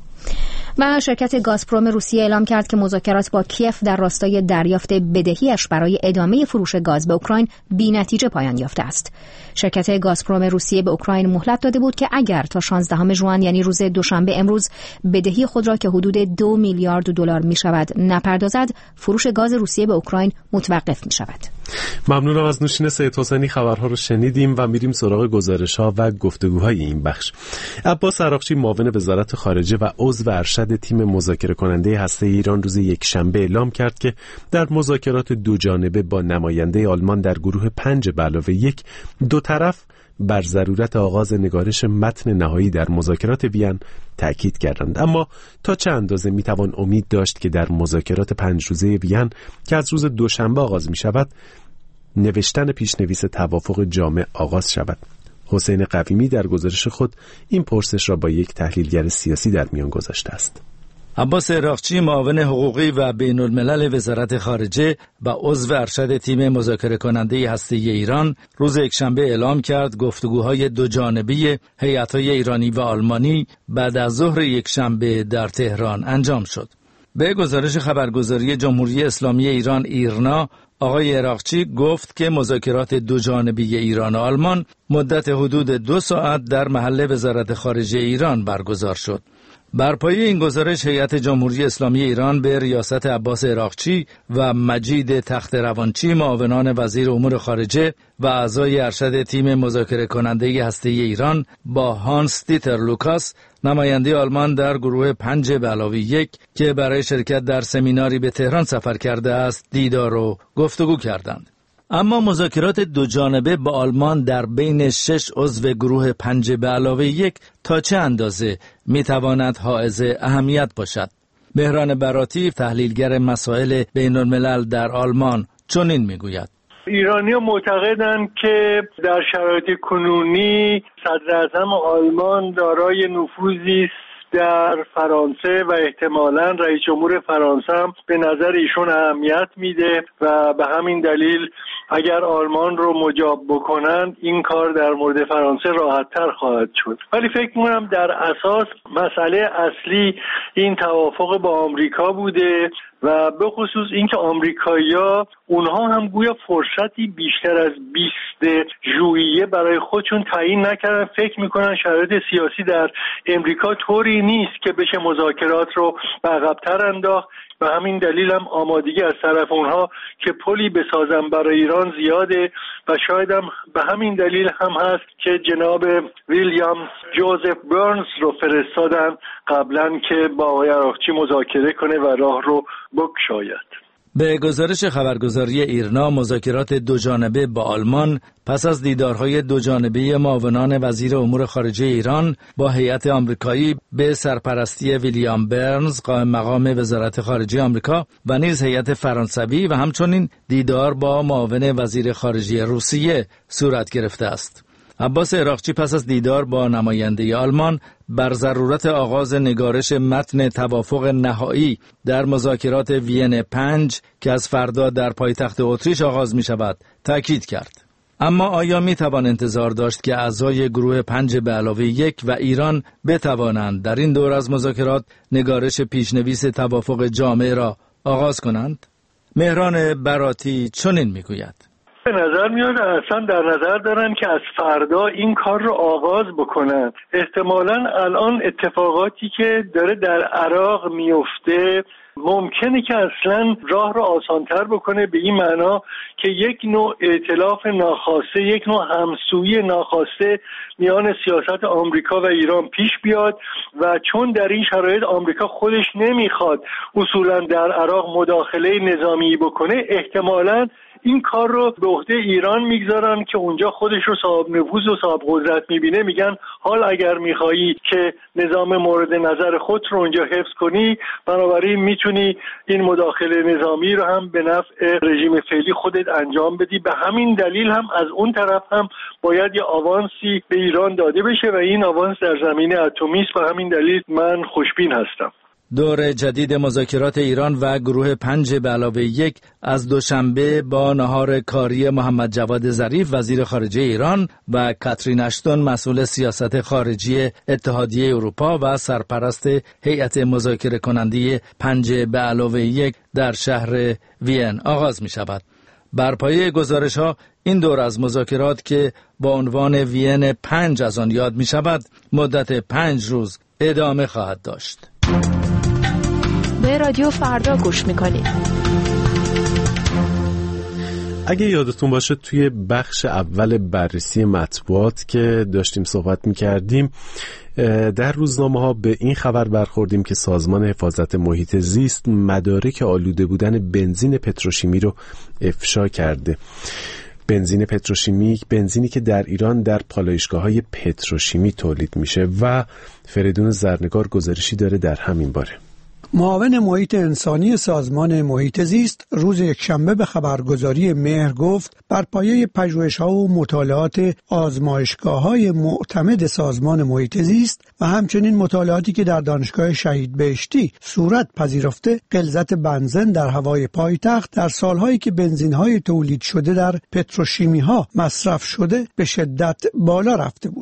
و شرکت گازپروم روسیه اعلام کرد که مذاکرات با کیف در راستای دریافت بدهیش برای ادامه فروش گاز به اوکراین بی‌نتیجه پایان یافته است. شرکت گازپروم روسیه به اوکراین مهلت داده بود که اگر تا شانزدهم ژوئن یعنی روز دوشنبه امروز بدهی خود را که حدود دو میلیارد دلار می شود نپردازد، فروش گاز روسیه به اوکراین متوقف می شود. ممنونم از نوشین سید حسینی. خبرها رو شنیدیم و میریم سراغ گزارش‌ها و گفتگوهای این بخش. عباس عراقچی معاون وزارت خارجه و عضو ارشد تیم مذاکره کننده هسته ایران روز یکشنبه اعلام کرد که در مذاکرات دو جانبه با نماینده آلمان در گروه پنج به علاوه یک دو طرف بر ضرورت آغاز نگارش متن نهایی در مذاکرات وین تأکید کردند. اما تا چه اندازه میتوان امید داشت که در مذاکرات پنج روزه وین که از روز دوشنبه آغاز می شود نوشتن پیشنویس توافق جامع آغاز شود؟ حسین قویمی در گزارش خود این پرسش را با یک تحلیلگر سیاسی در میان گذاشته است. عباس عراقچی معاون حقوقی و بین الملل وزارت خارجه و عضو ارشد تیم مذاکره کننده هسته‌ای ایران روز یکشنبه اعلام کرد گفتگوهای دو جانبه هیئت‌های ایرانی و آلمانی بعد از ظهر یکشنبه در تهران انجام شد. به گزارش خبرگزاری جمهوری اسلامی ایران ایرنا، آقای عراقچی گفت که مذاکرات دوجانبه ایران و آلمان مدت حدود دو ساعت در محل وزارت خارجه ایران برگزار شد. بر پایه این گزارش هیئت جمهوری اسلامی ایران به ریاست عباس عراقچی و مجید تخت روانچی معاونان وزیر امور خارجه و اعضای ارشد تیم مذاکره کننده هسته‌ای ایران با هانس دیتر لوکاس نماینده آلمان در گروه پنج به علاوه یک که برای شرکت در سمیناری به تهران سفر کرده است دیدار و گفتگو کردند. اما مذاکرات دوجانبه با آلمان در بین شش عضو گروه پنج به علاوه یک تا چه اندازه میتواند حائز اهمیت باشد؟ مهران براتی تحلیلگر مسائل بین الملل در آلمان چنین میگوید: ایرانی‌ها معتقدند که در شرایط کنونی صدر اعظم آلمان دارای نفوذی است در فرانسه و احتمالاً رئیس جمهور فرانسه هم به نظر ایشون اهمیت میده و به همین دلیل اگر آلمان رو مجاب بکنند این کار در مورد فرانسه راحت‌تر خواهد شد. ولی فکر می‌کنم در اساس مسئله اصلی این توافق با آمریکا بوده و به خصوص اینکه آمریکایی‌ها اونها هم گویا فرصتی بیشتر از بیست ژوئیه برای خودشون تعیین نکردن. فکر میکنن شرایط سیاسی در امریکا طوری نیست که بشه مذاکرات رو به عقب‌تر انداخت و همین دلیل هم آمادگی از طرف اونها که پلی بسازن برای ایران زیاده و شاید هم به همین دلیل هم هست که جناب ویلیام جوزف برنز رو فرستادن قبلا که با آقای عراقچی مذاکره کنه و راه رو بگشاید. به گزارش خبرگزاری ایرنا مذاکرات دوجانبه با آلمان پس از دیدارهای دوجانبه معاونان وزیر امور خارجه ایران با هیئت آمریکایی به سرپرستی ویلیام برنز قائم مقام وزارت خارجه آمریکا و نیز هیئت فرانسوی و همچنین دیدار با معاون وزیر خارجه روسیه صورت گرفته است. عباس عراقچی پس از دیدار با نماینده آلمان بر ضرورت آغاز نگارش متن توافق نهایی در مذاکرات وین پنج که از فردا در پایتخت اتریش آغاز می شود تاکید کرد. اما آیا می توان انتظار داشت که اعضای گروه پنج به علاوه یک و ایران بتوانند در این دور از مذاکرات نگارش پیشنویس توافق جامع را آغاز کنند؟ مهران براتی چنین می گوید: به نظر میاد اصلا در نظر دارن که از فردا این کار رو آغاز بکنن. احتمالاً الان اتفاقاتی که داره در عراق میفته ممکنه که اصلا راه رو آسانتر بکنه به این معنا که یک نوع ائتلاف ناخواسته، یک نوع همسویی ناخواسته میان سیاست آمریکا و ایران پیش بیاد و چون در این شرایط آمریکا خودش نمیخواد اصولا در عراق مداخله نظامی بکنه احتمالاً این کار رو به عهده ایران میگذارن که اونجا خودش رو صاحب نفوذ و صاحب قدرت میبینه. میگن حال اگر میخوایی که نظام مورد نظر خود رو اونجا حفظ کنی بنابراین میتونی این مداخله نظامی رو هم به نفع رژیم فعلی خودت انجام بدی. به همین دلیل هم از اون طرف هم باید یه آوانسی به ایران داده بشه و این آوانس در زمینه اتمی است. به همین دلیل من خوشبین هستم. دور جدید مذاکرات ایران و گروه پنج به علاوه یک از دوشنبه با نهار کاری محمد جواد ظریف وزیر خارجه ایران و کاترین اشتون مسئول سیاست خارجی اتحادیه اروپا و سرپرست هیئت مذاکره کننده پنج به علاوه یک در شهر وین آغاز می شود. بر پایه گزارش ها این دور از مذاکرات که با عنوان وین پنج از آن یاد می شود مدت پنج روز ادامه خواهد داشت. به رادیو فردا گوش میکنید. اگه یادتون باشه توی بخش اول بررسی مطبوعات که داشتیم صحبت میکردیم در روزنامه ها به این خبر برخوردیم که سازمان حفاظت محیط زیست مدارک آلوده بودن بنزین پتروشیمی رو افشا کرده. بنزین پتروشیمی بنزینی که در ایران در پالایشگاه‌های پتروشیمی تولید میشه و فریدون زرنگار گزارشی داره در همین باره. معاون محیط انسانی سازمان محیط زیست روز یکشنبه به خبرگزاری مهر گفت بر پایه پژوهش‌ها و مطالعات آزمایشگاه‌های معتمد سازمان محیط زیست و همچنین مطالعاتی که در دانشگاه شهید بهشتی صورت پذیرفته غلظت بنزین در هوای پایتخت در سالهایی که بنزین‌های تولید شده در پتروشیمی‌ها مصرف شده به شدت بالا رفته بود.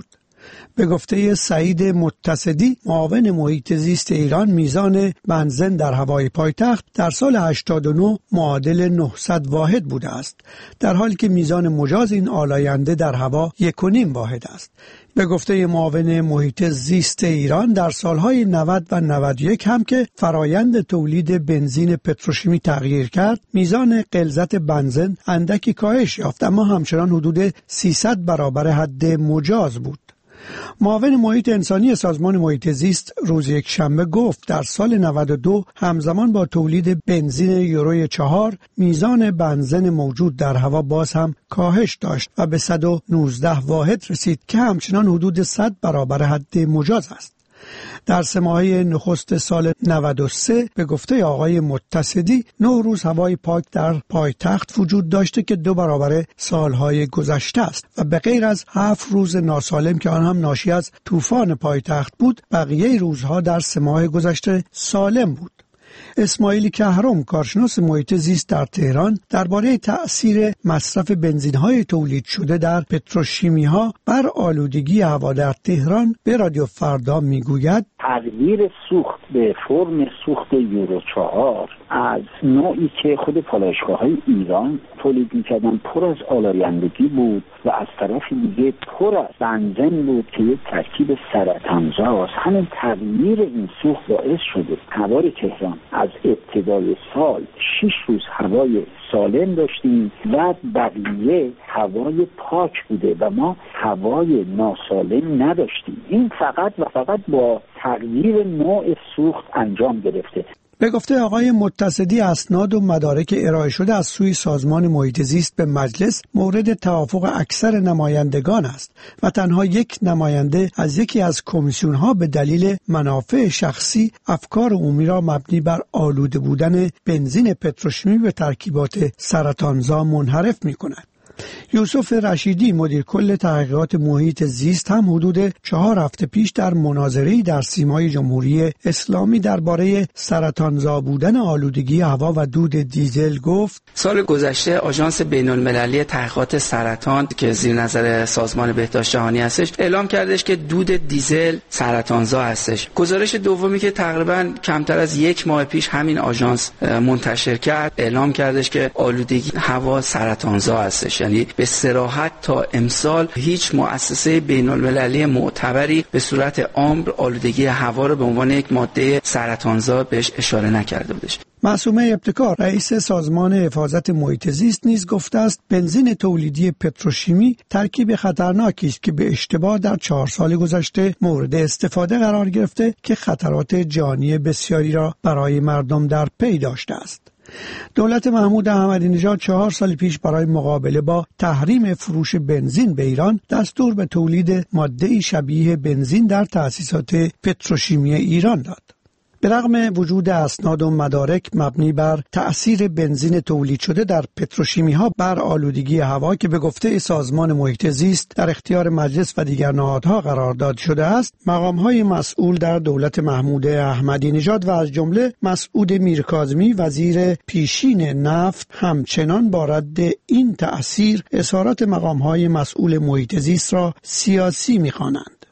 به گفته سعید متصدی معاون محیط زیست ایران، میزان بنزن در هوای پایتخت در سال هشتاد و نه معادل نهصد واحد بوده است، در حالی که میزان مجاز این آلاینده در هوا یک و نیم واحد است. به گفته معاون محیط زیست ایران در سالهای نود و نود و یک هم که فرایند تولید بنزین پتروشیمی تغییر کرد، میزان غلظت بنزین اندکی کاهش یافت، اما همچنان حدود سیصد برابر حد مجاز بود. معاون محیط انسانی سازمان محیط زیست روز یک شنبه گفت در سال نود و دو همزمان با تولید بنزین یورو چهار میزان بنزین موجود در هوا باز هم کاهش داشت و به صد و نوزده واحد رسید که همچنان حدود صد برابر حد مجاز است. در سه ماهه نخست سال نود و سه به گفته آقای متصدی نه روز هوای پاک در پایتخت وجود داشته که دو برابر سالهای گذشته است و به غیر از هفت روز ناسالم که آن هم ناشی از طوفان پایتخت بود، بقیه روزها در سه ماه گذشته سالم بود. اسماعیل کهرم، کارشناس محیط زیست در تهران، درباره تأثیر مصرف بنزین‌های تولید شده در پتروشیمی‌ها بر آلودگی هوا در تهران به رادیو فردا میگوید: تغییر سوخت به فرم سوخت یورو چهار از نوعی که خود پالایشگاه‌های ایران تولید می‌کردن پر از آلایندگی بود و از طرف دیگه پر از بنزین بود که یک ترکیب سرطانزاست. همین تغییر این سوخت باعث شده هوای تهران از ابتدای سال شش روز هوای سالم داشتیم و بقیه هوای پاک بوده و ما هوای ناسالم نداشتیم. این فقط و فقط با تغییر نوع سوخت انجام گرفته. به گفته آقای متصدی اسناد و مدارک ارائه شده از سوی سازمان محیط زیست به مجلس مورد توافق اکثر نمایندگان است و تنها یک نماینده از یکی از کمیسیون‌ها به دلیل منافع شخصی افکار عمومی را مبنی بر آلوده بودن بنزین پتروشیمی به ترکیبات سرطانزا منحرف می‌کند. یوسف رشیدی، مدیر کل تحقیقات محیط زیست، هم حدود چهار هفته پیش در مناظره‌ای در سیمای جمهوری اسلامی درباره سرطانزا بودن آلودگی هوا و دود دیزل گفت: سال گذشته آژانس بین‌المللی تحقیقات سرطان که زیر نظر سازمان بهداشت جهانی هستش اعلام کردش که دود دیزل سرطانزا هستش. گزارش دومی که تقریبا کمتر از یک ماه پیش همین آژانس منتشر کرد اعلام کردش که آلودگی هوا سرطانزا هستش. یعنی به صراحت تا امسال هیچ مؤسسه بین‌المللی معتبری به صورت عام آلودگی هوا را به عنوان یک ماده سرطانزا بهش اشاره نکرده بودش. معصومه ابتکار، رئیس سازمان حفاظت محیط زیست، نیز گفته است بنزین تولیدی پتروشیمی ترکیب خطرناکی است که به اشتباه در چهار سال گذشته مورد استفاده قرار گرفته که خطرات جانی بسیاری را برای مردم در پی داشته است. دولت محمود احمدی نژاد چهار سال پیش برای مقابله با تحریم فروش بنزین به ایران دستور به تولید ماده‌ای شبیه بنزین در تأسیسات پتروشیمی ایران داد. به رغم وجود اسناد و مدارک مبنی بر تأثیر بنزین تولید شده در پتروشیمی ها بر آلودگی هوا که به گفته سازمان محیط زیست در اختیار مجلس و دیگر نهادها قرار داده شده است، مقام های مسئول در دولت محمود احمدی نژاد و از جمله مسعود میرکاظمی وزیر پیشین نفت همچنان با رد این تأثیر اظهارات مقام های مسئول محیط زیست را سیاسی می‌خوانند.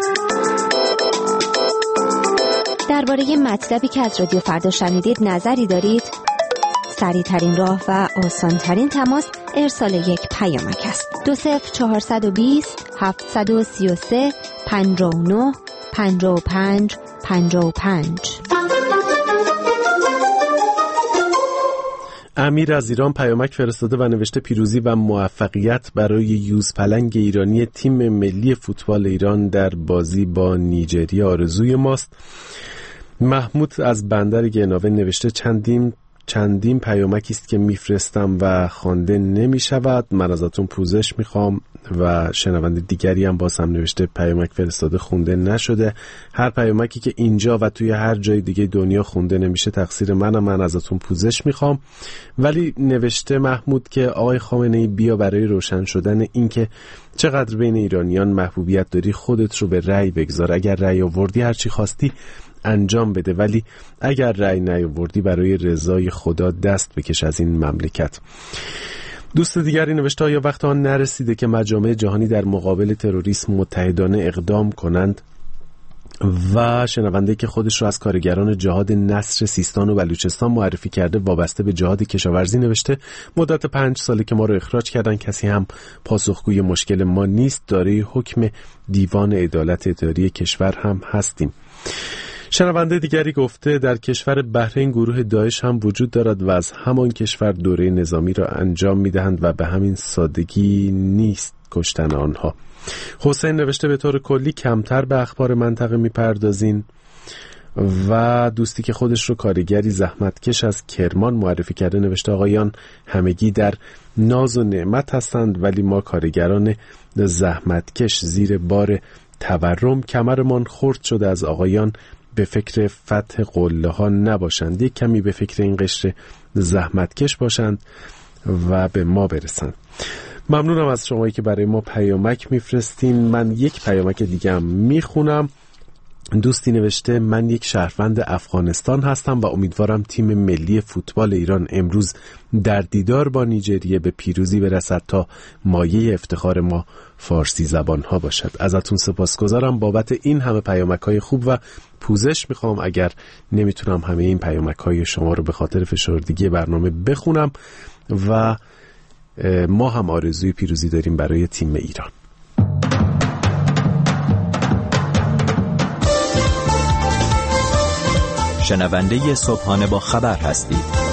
درباره مطلبی که از رادیو فردا شنیدید نظری دارید؟ سریع ترین راه و آسان ترین تماس ارسال یک پیامک است. دو صفر چهارصد و بیست هفتصد و سی و سه پنجاه و نه پنجاه و پنج پنجاه و پنج. امیر از ایران پیامک فرستاده و نوشته پیروزی و موفقیت برای یوزپلنگ ایرانی تیم ملی فوتبال ایران در بازی با نیجریه آرزوی ماست. محمود از بندر گناوه نوشته چندین چندین پیامکی است که میفرستم و خوانده نمیشود، من ازتون پوزش میخوام. و شنونده دیگری هم باز هم نوشته پیامک فرستاده خونده نشده. هر پیامکی که اینجا و توی هر جای دیگه دنیا خونده نمیشه تقصیر منه، من ازتون پوزش میخوام. ولی نوشته محمود که آقای خامنه‌ای بیا برای روشن شدن این که چقدر بین ایرانیان محبوبیت داری خودت رو به رأی بگذار. اگر رأی آوردی هر چی خواستی انجام بده، ولی اگر رأی نیاوردی برای رضای خدا دست بکش از این مملکت. دوست دیگری نوشته آیا وقت آن نرسیده که مجامع جهانی در مقابل تروریسم متحدانه اقدام کنند؟ و شنونده که خودش رو از کارگران جهاد نصر سیستان و بلوچستان معرفی کرده وابسته به جهاد کشاورزی نوشته مدت پنج ساله که ما رو اخراج کردن، کسی هم پاسخگوی مشکل ما نیست، دارای حکم دیوان عدالت اداری کشور هم هستیم. شنونده دیگری گفته در کشور بحرین گروه داعش هم وجود دارد و از همان کشور دوره نظامی را انجام میدهند و به همین سادگی نیست کشتن آنها. حسین نوشته به طور کلی کمتر به اخبار منطقه میپردازین. و دوستی که خودش رو کارگری زحمتکش از کرمان معرفی کرده نوشته آقایان همگی در ناز و نعمت هستند ولی ما کارگران زحمتکش زیر بار تورم کمرمان خرد شده. از آقایان به فکر فتح قله ها نباشند، یک کمی به فکر این قشر زحمتکش باشند و به ما برسند. ممنونم از شمایی که برای ما پیامک میفرستین. من یک پیامک دیگه هم میخونم. دوستی نوشته من یک شهروند افغانستان هستم و امیدوارم تیم ملی فوتبال ایران امروز در دیدار با نیجریه به پیروزی برسد تا مایه افتخار ما فارسی زبان ها باشد. ازتون سپاسگزارم بابت این همه پیامک های خوب و پوزش میخوام اگر نمیتونم همه این پیامک های شما رو به خاطر فشردگی برنامه بخونم و ما هم آرزوی پیروزی داریم برای تیم ایران. شنونده صبحانه با خبر هستید.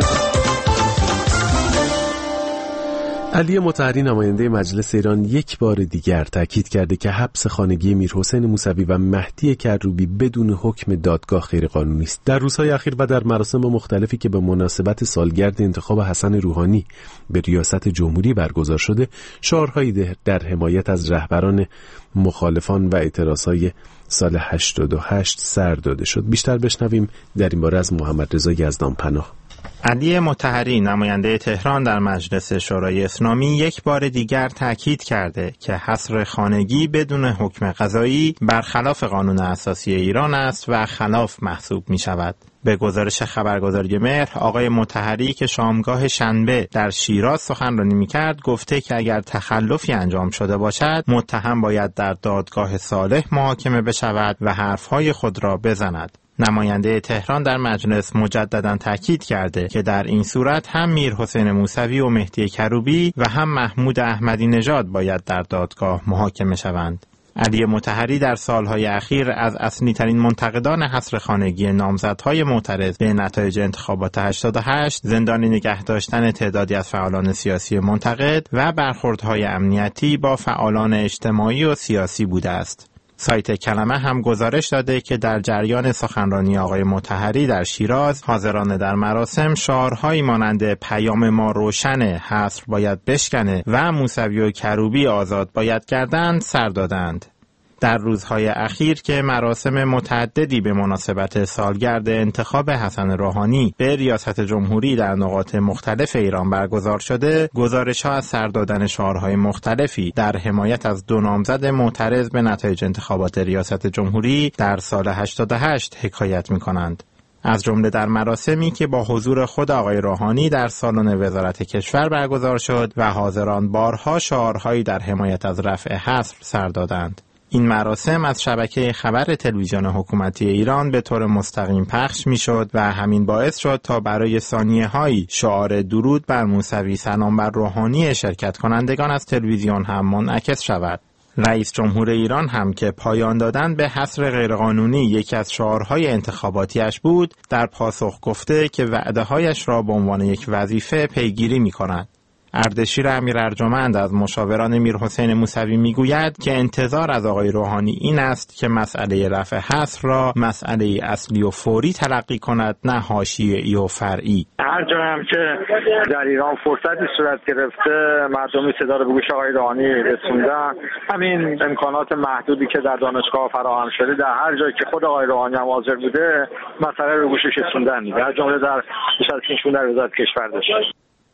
علی مطهری نماینده مجلس ایران یک بار دیگر تاکید کرده که حبس خانگی میرحسین موسوی و مهدی کروبی بدون حکم دادگاه غیرقانونی است. در روزهای اخیر و در مراسم مختلفی که به مناسبت سالگرد انتخاب حسن روحانی به ریاست جمهوری برگزار شده، شعارهایی در حمایت از رهبران مخالفان و اعتراضهای سال هشتاد و هشت سر داده شد. بیشتر بشنویم در این باره از محمد رضا یزدانپناه. علی مطهری نماینده تهران در مجلس شورای اسلامی یک بار دیگر تاکید کرده که حصر خانگی بدون حکم قضایی برخلاف قانون اساسی ایران است و خلاف محسوب می شود. به گزارش خبرگزاری مهر، آقای مطهری که شامگاه شنبه در شیراز سخنرانی می‌کرد گفته که اگر تخلفی انجام شده باشد متهم باید در دادگاه صالح محاکمه بشود و حرفهای خود را بزند. نماینده تهران در مجلس مجددا تاکید کرده که در این صورت هم میرحسین موسوی و مهدی کروبی و هم محمود احمدی نژاد باید در دادگاه محاکمه شوند. علی مطهری در سالهای اخیر از اصلی‌ترین منتقدان حصر خانگی نامزدهای معترض به نتایج انتخابات هشتاد و هشت، زندانی نگه داشتن تعدادی از فعالان سیاسی منتقد و برخوردهای امنیتی با فعالان اجتماعی و سیاسی بوده است. سایت کلمه هم گزارش داده که در جریان سخنرانی آقای مطهری در شیراز، حاضران در مراسم شعارهایی مانند پیام ما روشنه، حصر باید بشکنه و موسوی و کروبی آزاد باید گردند سر دادند. در روزهای اخیر که مراسم متعددی به مناسبت سالگرد انتخاب حسن روحانی به ریاست جمهوری در نقاط مختلف ایران برگزار شده، گزارش‌ها از سر دادن شعارهای مختلفی در حمایت از دو نامزد معترض به نتایج انتخابات ریاست جمهوری در سال هشتاد و هشت حکایت می‌کنند. از جمله در مراسمی که با حضور خود آقای روحانی در سالن وزارت کشور برگزار شد و حاضران بارها شعارهایی در حمایت از رفع حصر سر دادند. این مراسم از شبکه خبر تلویزیون حکومتی ایران به طور مستقیم پخش می شد و همین باعث شد تا برای ثانیه هایی شعار درود بر موسوی سلام بر روحانی شرکت کنندگان از تلویزیون هم منعکس شود. رئیس جمهور ایران هم که پایان دادن به حصر غیرقانونی یکی از شعارهای انتخاباتیش بود، در پاسخ گفته که وعده‌هایش را به عنوان یک وظیفه پیگیری می کند. اردشیر امیر ارجمند از مشاوران میرحسین موسوی میگوید که انتظار از آقای روحانی این است که مسئله رفع حصر را مسئله اصلی و فوری تلقی کند، نه حاشیه‌ای و فرعی. هر جا هم که در ایران فرصتی صورت گرفته مردمی صدا رو به گوش آقای روحانی رسوندن، همین امکانات محدودی که در دانشگاه فراهم شده در هر جایی که خود آقای روحانی هم حاضر بوده مسئله رو به گوشش رسوندن، در جمله در نشستشون در وزارت کشور داشت.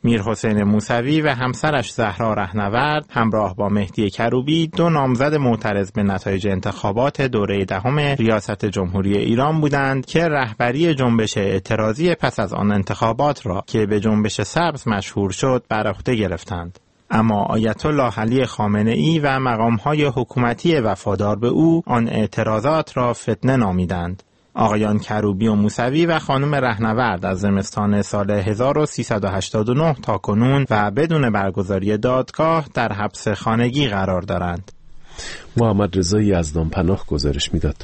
میرحسین موسوی و همسرش زهرا رهنورد همراه با مهدی کروبی دو نامزد معترض به نتایج انتخابات دوره دهم ریاست جمهوری ایران بودند که رهبری جنبش اعتراضی پس از آن انتخابات را که به جنبش سبز مشهور شد بر عهده گرفتند. اما آیت الله علی خامنه‌ای و مقام‌های حکومتی وفادار به او آن اعتراضات را فتنه نامیدند. آقایان کروبی و موسوی و خانم رهنورد از زمستان سال هزار و سیصد و هشتاد و نه تا کنون و بدون برگزاری دادگاه در حبس خانگی قرار دارند. محمد رضا یزدانپناه گزارش میداد.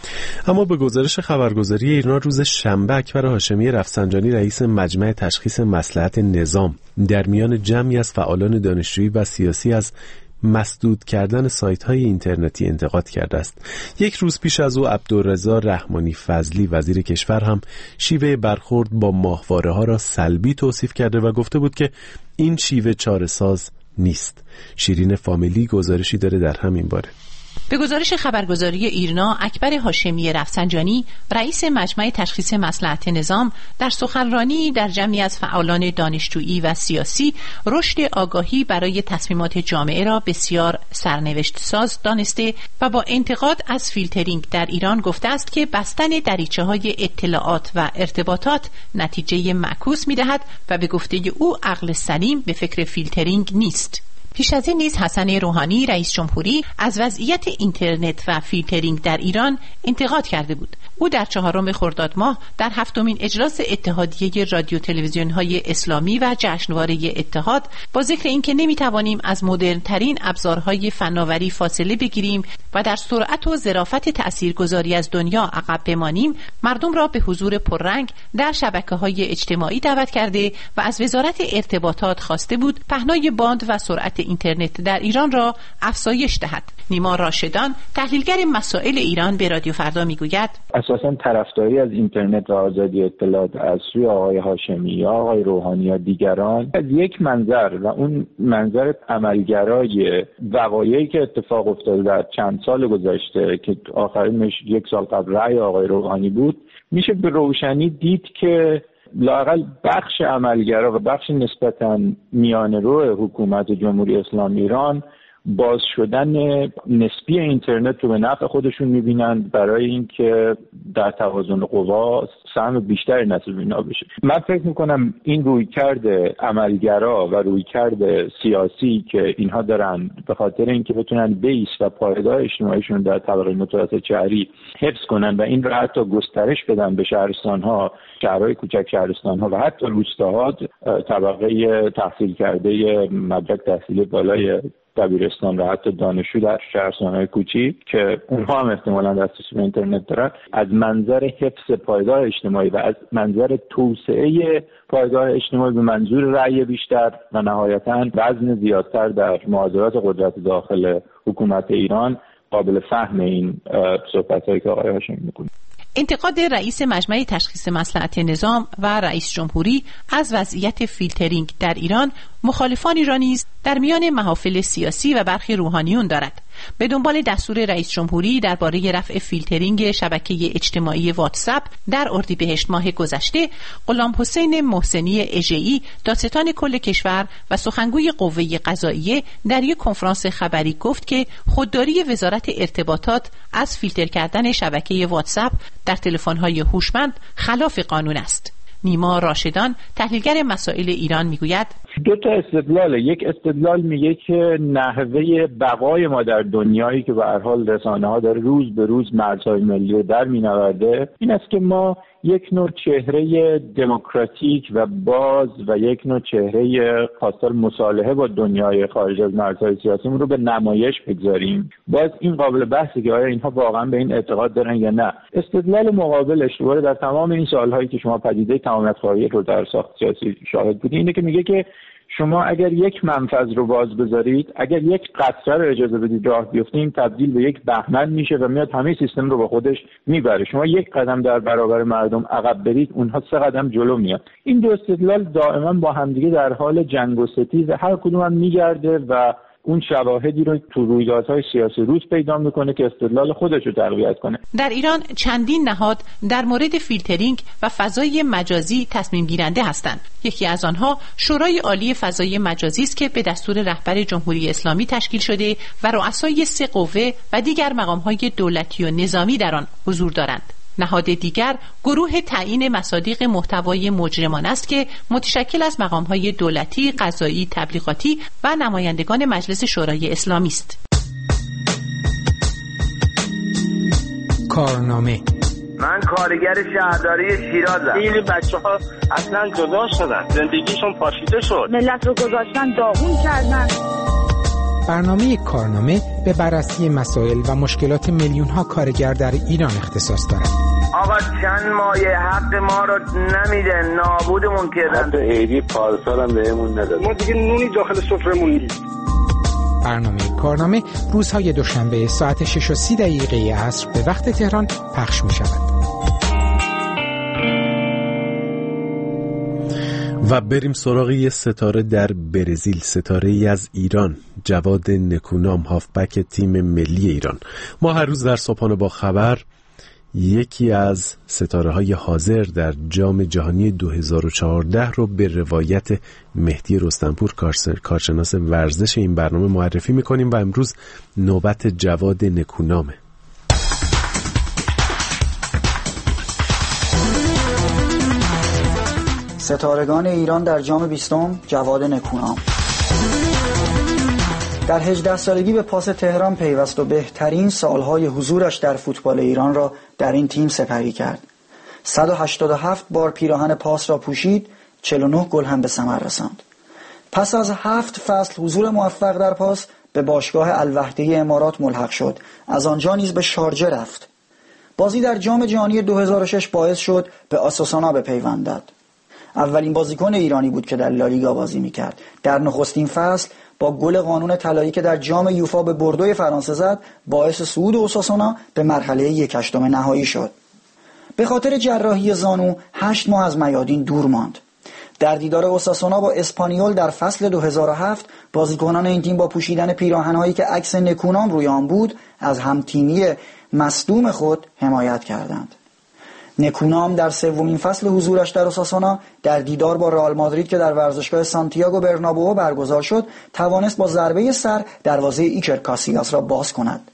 اما به گزارش خبرگزاری ایرنا روز شنبه اکبر هاشمی رفسنجانی رئیس مجمع تشخیص مصلحت نظام در میان جمعی از فعالان دانشجویی و سیاسی از مسدود کردن سایت‌های اینترنتی انتقاد کرده است. یک روز پیش از او عبدالرضا رحمانی فضلی وزیر کشور هم شیوه برخورد با ماهواره‌ها را سلبی توصیف کرده و گفته بود که این شیوه چاره‌ساز نیست. شیرین فامیلی گزارشی داره در همین باره. به گزارش خبرگزاری ایرنا، اکبر هاشمی رفسنجانی رئیس مجمع تشخیص مصلحت نظام در سخنرانی در جمعی از فعالان دانشجویی و سیاسی رشد آگاهی برای تصمیمات جامعه را بسیار سرنوشت ساز دانسته و با انتقاد از فیلترینگ در ایران گفته است که بستن دریچه‌های اطلاعات و ارتباطات نتیجه معکوس می‌دهد و به گفته او عقل سلیم به فکر فیلترینگ نیست. پیش از این نیز حسن روحانی رئیس جمهوری از وضعیت اینترنت و فیلترینگ در ایران انتقاد کرده بود. او در چهارم خرداد ماه در هفتمین اجلاس اتحادیه رادیو تلویزیون‌های اسلامی و جشنواره اتحاد با ذکر اینکه نمی‌توانیم از مدرن‌ترین ابزارهای فناوری فاصله بگیریم و در سرعت و ظرافت تاثیرگذاری از دنیا عقب بمانیم، مردم را به حضور پررنگ در شبکه‌های اجتماعی دعوت کرده و از وزارت ارتباطات خواسته بود پهنای باند و سرعت اینترنت در ایران را افزایش دهد. نیما راشدان تحلیلگر مسائل ایران به رادیو فردا میگوید اساساً طرفداری از اینترنت و آزادی اطلاعات از سوی آقای هاشمی یا آقای روحانی یا دیگران از یک منظر و اون منظر عملگرای وقایعی که اتفاق افتاده در چند سال گذشته که آخرینش یک سال قبل رأی آقای روحانی بود، میشه به روشنی دید که لااقل بخش عملگرا و بخش نسبتاً میانه‌رو حکومت جمهوری اسلامی ایران باز شدن نسبی اینترنت رو به نفع خودشون میبینند برای اینکه در توازن قوا سهم بیشتری نصیب اینا بشه. من فکر میکنم این رویکرد عملگرا و رویکرد سیاسی که اینها دارن به خاطر اینکه بتونن بیس و پایگاه اجتماعیشون در طبقه متوسط شهری حفظ کنن و این رو حتی گسترش بدن به شهرستان‌ها، شهرهای کوچک شهرستان‌ها و حتی روستاها، طبقه تحصیل کرده مدرک تحصیلی بالای دبیرستان و حتی دانشجو در شهرستان‌های کوچیک که اونها هم احتمالاً دسترسی به اینترنت دارن، از منظر حفظ پایگاه اجتماعی و از منظر توسعه پایگاه اجتماعی به منظور رأی بیشتر و نهایتاً وزن زیادتر در معادلات قدرت داخل حکومت ایران قابل فهم این صحبت‌هایی که آقای هاشمی می‌کنه. انتقاد رئیس مجمع تشخیص مصلحت نظام و رئیس جمهوری از وضعیت فیلترینگ در ایران مخالفانی را نیز در میان محافل سیاسی و برخی روحانیون دارد. به دنبال دستور رئیس جمهوری درباره رفع فیلترینگ شبکه اجتماعی واتساپ در اردیبهشت ماه گذشته، غلام حسین محسنی اژه‌ای دادستان کل کشور و سخنگوی قوه قضاییه در یک کنفرانس خبری گفت که خودداری وزارت ارتباطات از فیلتر کردن شبکه واتساپ در تلفن‌های هوشمند خلاف قانون است. نیما راشدان تحلیلگر مسائل ایران میگوید دو تا استدلال. یک استدلال میگه که نحوه بقای ما در دنیایی که به هر حال رسانه‌ها داره روز به روز مرزهای ملی رو در مینورده این است که ما یک نوع چهره دموکراتیک و باز و یک نوع چهره خاصه مصالحه با دنیای خارج از مرزهای سیاسیمون رو به نمایش بگذاریم. باز این قابل بحثه که آیا اینها واقعا به این اعتقاد دارن یا نه. استدلال مقابلش دوباره در تمام این سالهایی که شما پدیده تمامیت خواهی رو در ساخت سیاسی شاهد بودید اینه که میگه که شما اگر یک منفذ رو باز بذارید، اگر یک قطره رو اجازه بدید راه بیفته، این تبدیل به یک بهمن میشه و میاد همه سیستم رو با خودش میبره. شما یک قدم در برابر مردم عقب برید، اونها سه قدم جلو میاد. این دو استدلال دائما با همدیگه در حال جنگ و ستیز هر کدوم هم میگرده و اون شواهدی رو تو رویدادهای سیاسی روز پیدا میکنه که استدلال خودش رو تقویت کنه. در ایران چندین نهاد در مورد فیلترینگ و فضای مجازی تصمیم گیرنده هستند. یکی از آنها شورای عالی فضای مجازی است که به دستور رهبر جمهوری اسلامی تشکیل شده و رؤسای سه قوه و دیگر مقام‌های دولتی و نظامی در آن حضور دارند. نهاد دیگر گروه تعیین مصادیق محتوای مجرمانه است که متشکل از مقام‌های دولتی، قضایی، تبلیغاتی و نمایندگان مجلس شورای اسلامی است. کارنامه. من کارگر شهرداری شیرازم. خیلی بچه‌ها اصلا جدا شدن، زندگیشون پاشیده شد، ملت رو گذاشتن داغون کردن. برنامه کارنامه به بررسی مسائل و مشکلات میلیون‌ها کارگر در ایران اختصاص دارد. آقا چند مایه حق ما رو نمیده، نابودمون کردن. حتی عیدی پارسال هم بهمون نداد. ما دیگه نونی داخل سفرمون نیست. برنامه کارنامه روزهای دوشنبه ساعت شش و سی دقیقه عصر به وقت تهران پخش می شود. و بریم سراغ یه ستاره در برزیل، ستاره ای از ایران، جواد نکونام، هافبک تیم ملی ایران. ما هر روز در صبحانه با خبر یکی از ستاره های حاضر در جام جهانی دو هزار و چهارده رو به روایت مهدی رستمپور، کارشناس ورزش این برنامه، معرفی میکنیم و امروز نوبت جواد نکونامه. ستارگان ایران در جام بیستم، جواد نکونام. در هجده سالگی به پاس تهران پیوست و بهترین سالهای حضورش در فوتبال ایران را در این تیم سپری کرد. صد و هشتاد و هفت بار پیراهن پاس را پوشید، چهل و نه گل هم به ثمر رساند. پس از هفت فصل حضور موفق در پاس به باشگاه الوحده امارات ملحق شد. از آنجا نیز به شارجه رفت. بازی در جام جهانی دو هزار و شش باعث شد به آساسونا بپیوندد. اولین بازیکن ایرانی بود که در لالیگا بازی میکرد. در نخستین فصل با گل قانون طلایی که در جام یوفا به بوردوی فرانسه زد، باعث صعود اوساسونا به مرحله یک هشتم نهایی شد. به خاطر جراحی زانو هشت ماه از میادین دور ماند. در دیدار اوساسونا با اسپانیول در فصل دو هزار و هفت، بازیکنان این تیم با پوشیدن پیراهن‌هایی که عکس نکونام روی آن بود، از همتیمی مصدوم خود حمایت کردند. نکونام در سومین فصل حضورش در اوساسونا در دیدار با رئال مادرید که در ورزشگاه سانتیاگو برنابئو برگزار شد، توانست با ضربه سر دروازه ایکر کاسیاس را باز کند.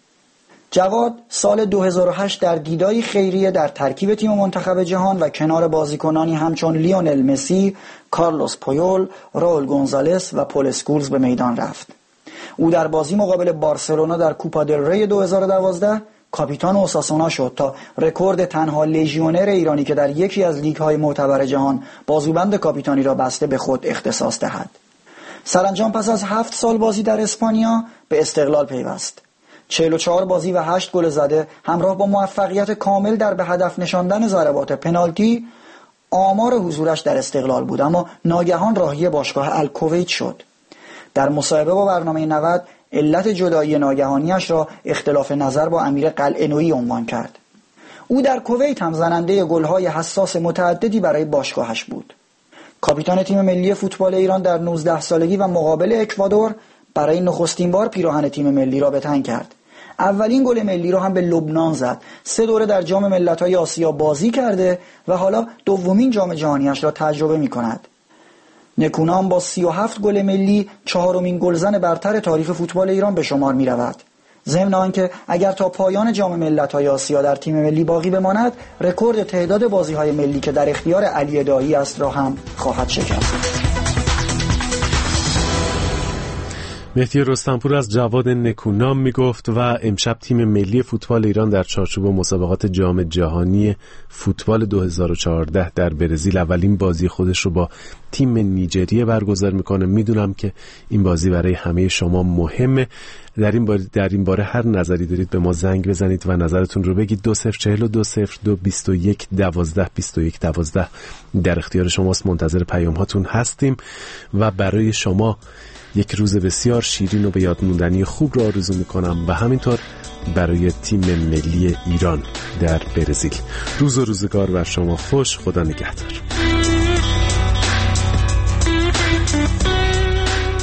جواد سال دو هزار و هشت در دیداری خیریه در ترکیب تیم منتخب جهان و کنار بازیکنانی همچون لیونل مسی، کارلوس پویول، راول گونزالس و پول اسکولز به میدان رفت. او در بازی مقابل بارسلونا در کوپا دل ری دو هزار و دوازده کاپیتان اوساسونا شد تا رکورد تنها لژیونر ایرانی که در یکی از لیگ‌های معتبر جهان بازوبند کاپیتانی را بسته به خود اختصاص دهد. سرانجام پس از هفت سال بازی در اسپانیا به استقلال پیوست. چهل و چهار بازی و هشت گل زده همراه با موفقیت کامل در به هدف نشاندن ضربات پنالتی آمار حضورش در استقلال بود، اما ناگهان راهی باشگاه الکویت شد. در مصاحبه با برنامه نود علت جدایی ناگهانیش را اختلاف نظر با امیر قلعه‌نویی عنوان کرد. او در کویت هم زننده گل‌های حساس متعددی برای باشگاهش بود. کاپیتان تیم ملی فوتبال ایران در نوزده سالگی و مقابل اکوادور برای نخستین بار پیراهن تیم ملی را به تن کرد. اولین گل ملی را هم به لبنان زد. سه دوره در جام ملت‌های آسیا بازی کرده و حالا دومین جام جهانیش را تجربه می‌کند. نکونام با سی و هفت گل ملی چهارمین گلزن برتر تاریخ فوتبال ایران به شمار می رود. ضمن آنکه اگر تا پایان جام ملت‌های آسیا در تیم ملی باقی بماند، رکورد تعداد بازی‌های ملی که در اختیار علی دایی است را هم خواهد شکست. مهدی رستمپور از جواد نکونام میگفت و امشب تیم ملی فوتبال ایران در چارچوب مسابقات جام جهانی فوتبال دو هزار و چهارده در برزیل اولین بازی خودش رو با تیم نیجریه برگزار میکنه. میدونم که این بازی برای همه شما مهمه. در این باره در این باره هر نظری دارید به ما زنگ بزنید و نظرتون رو بگید. دو صفر چهل و دو صفر دو بیست و یک دوازده بیست و یک دوازده در اختیار شماست. منتظر پیام هاتون هستیم و برای شما یک روز بسیار شیرین و به یاد موندنی خوب را آرزو میکنم و همینطور برای تیم ملی ایران در برزیل. روز و روزگار بر شما خوش. خدا نگهدار.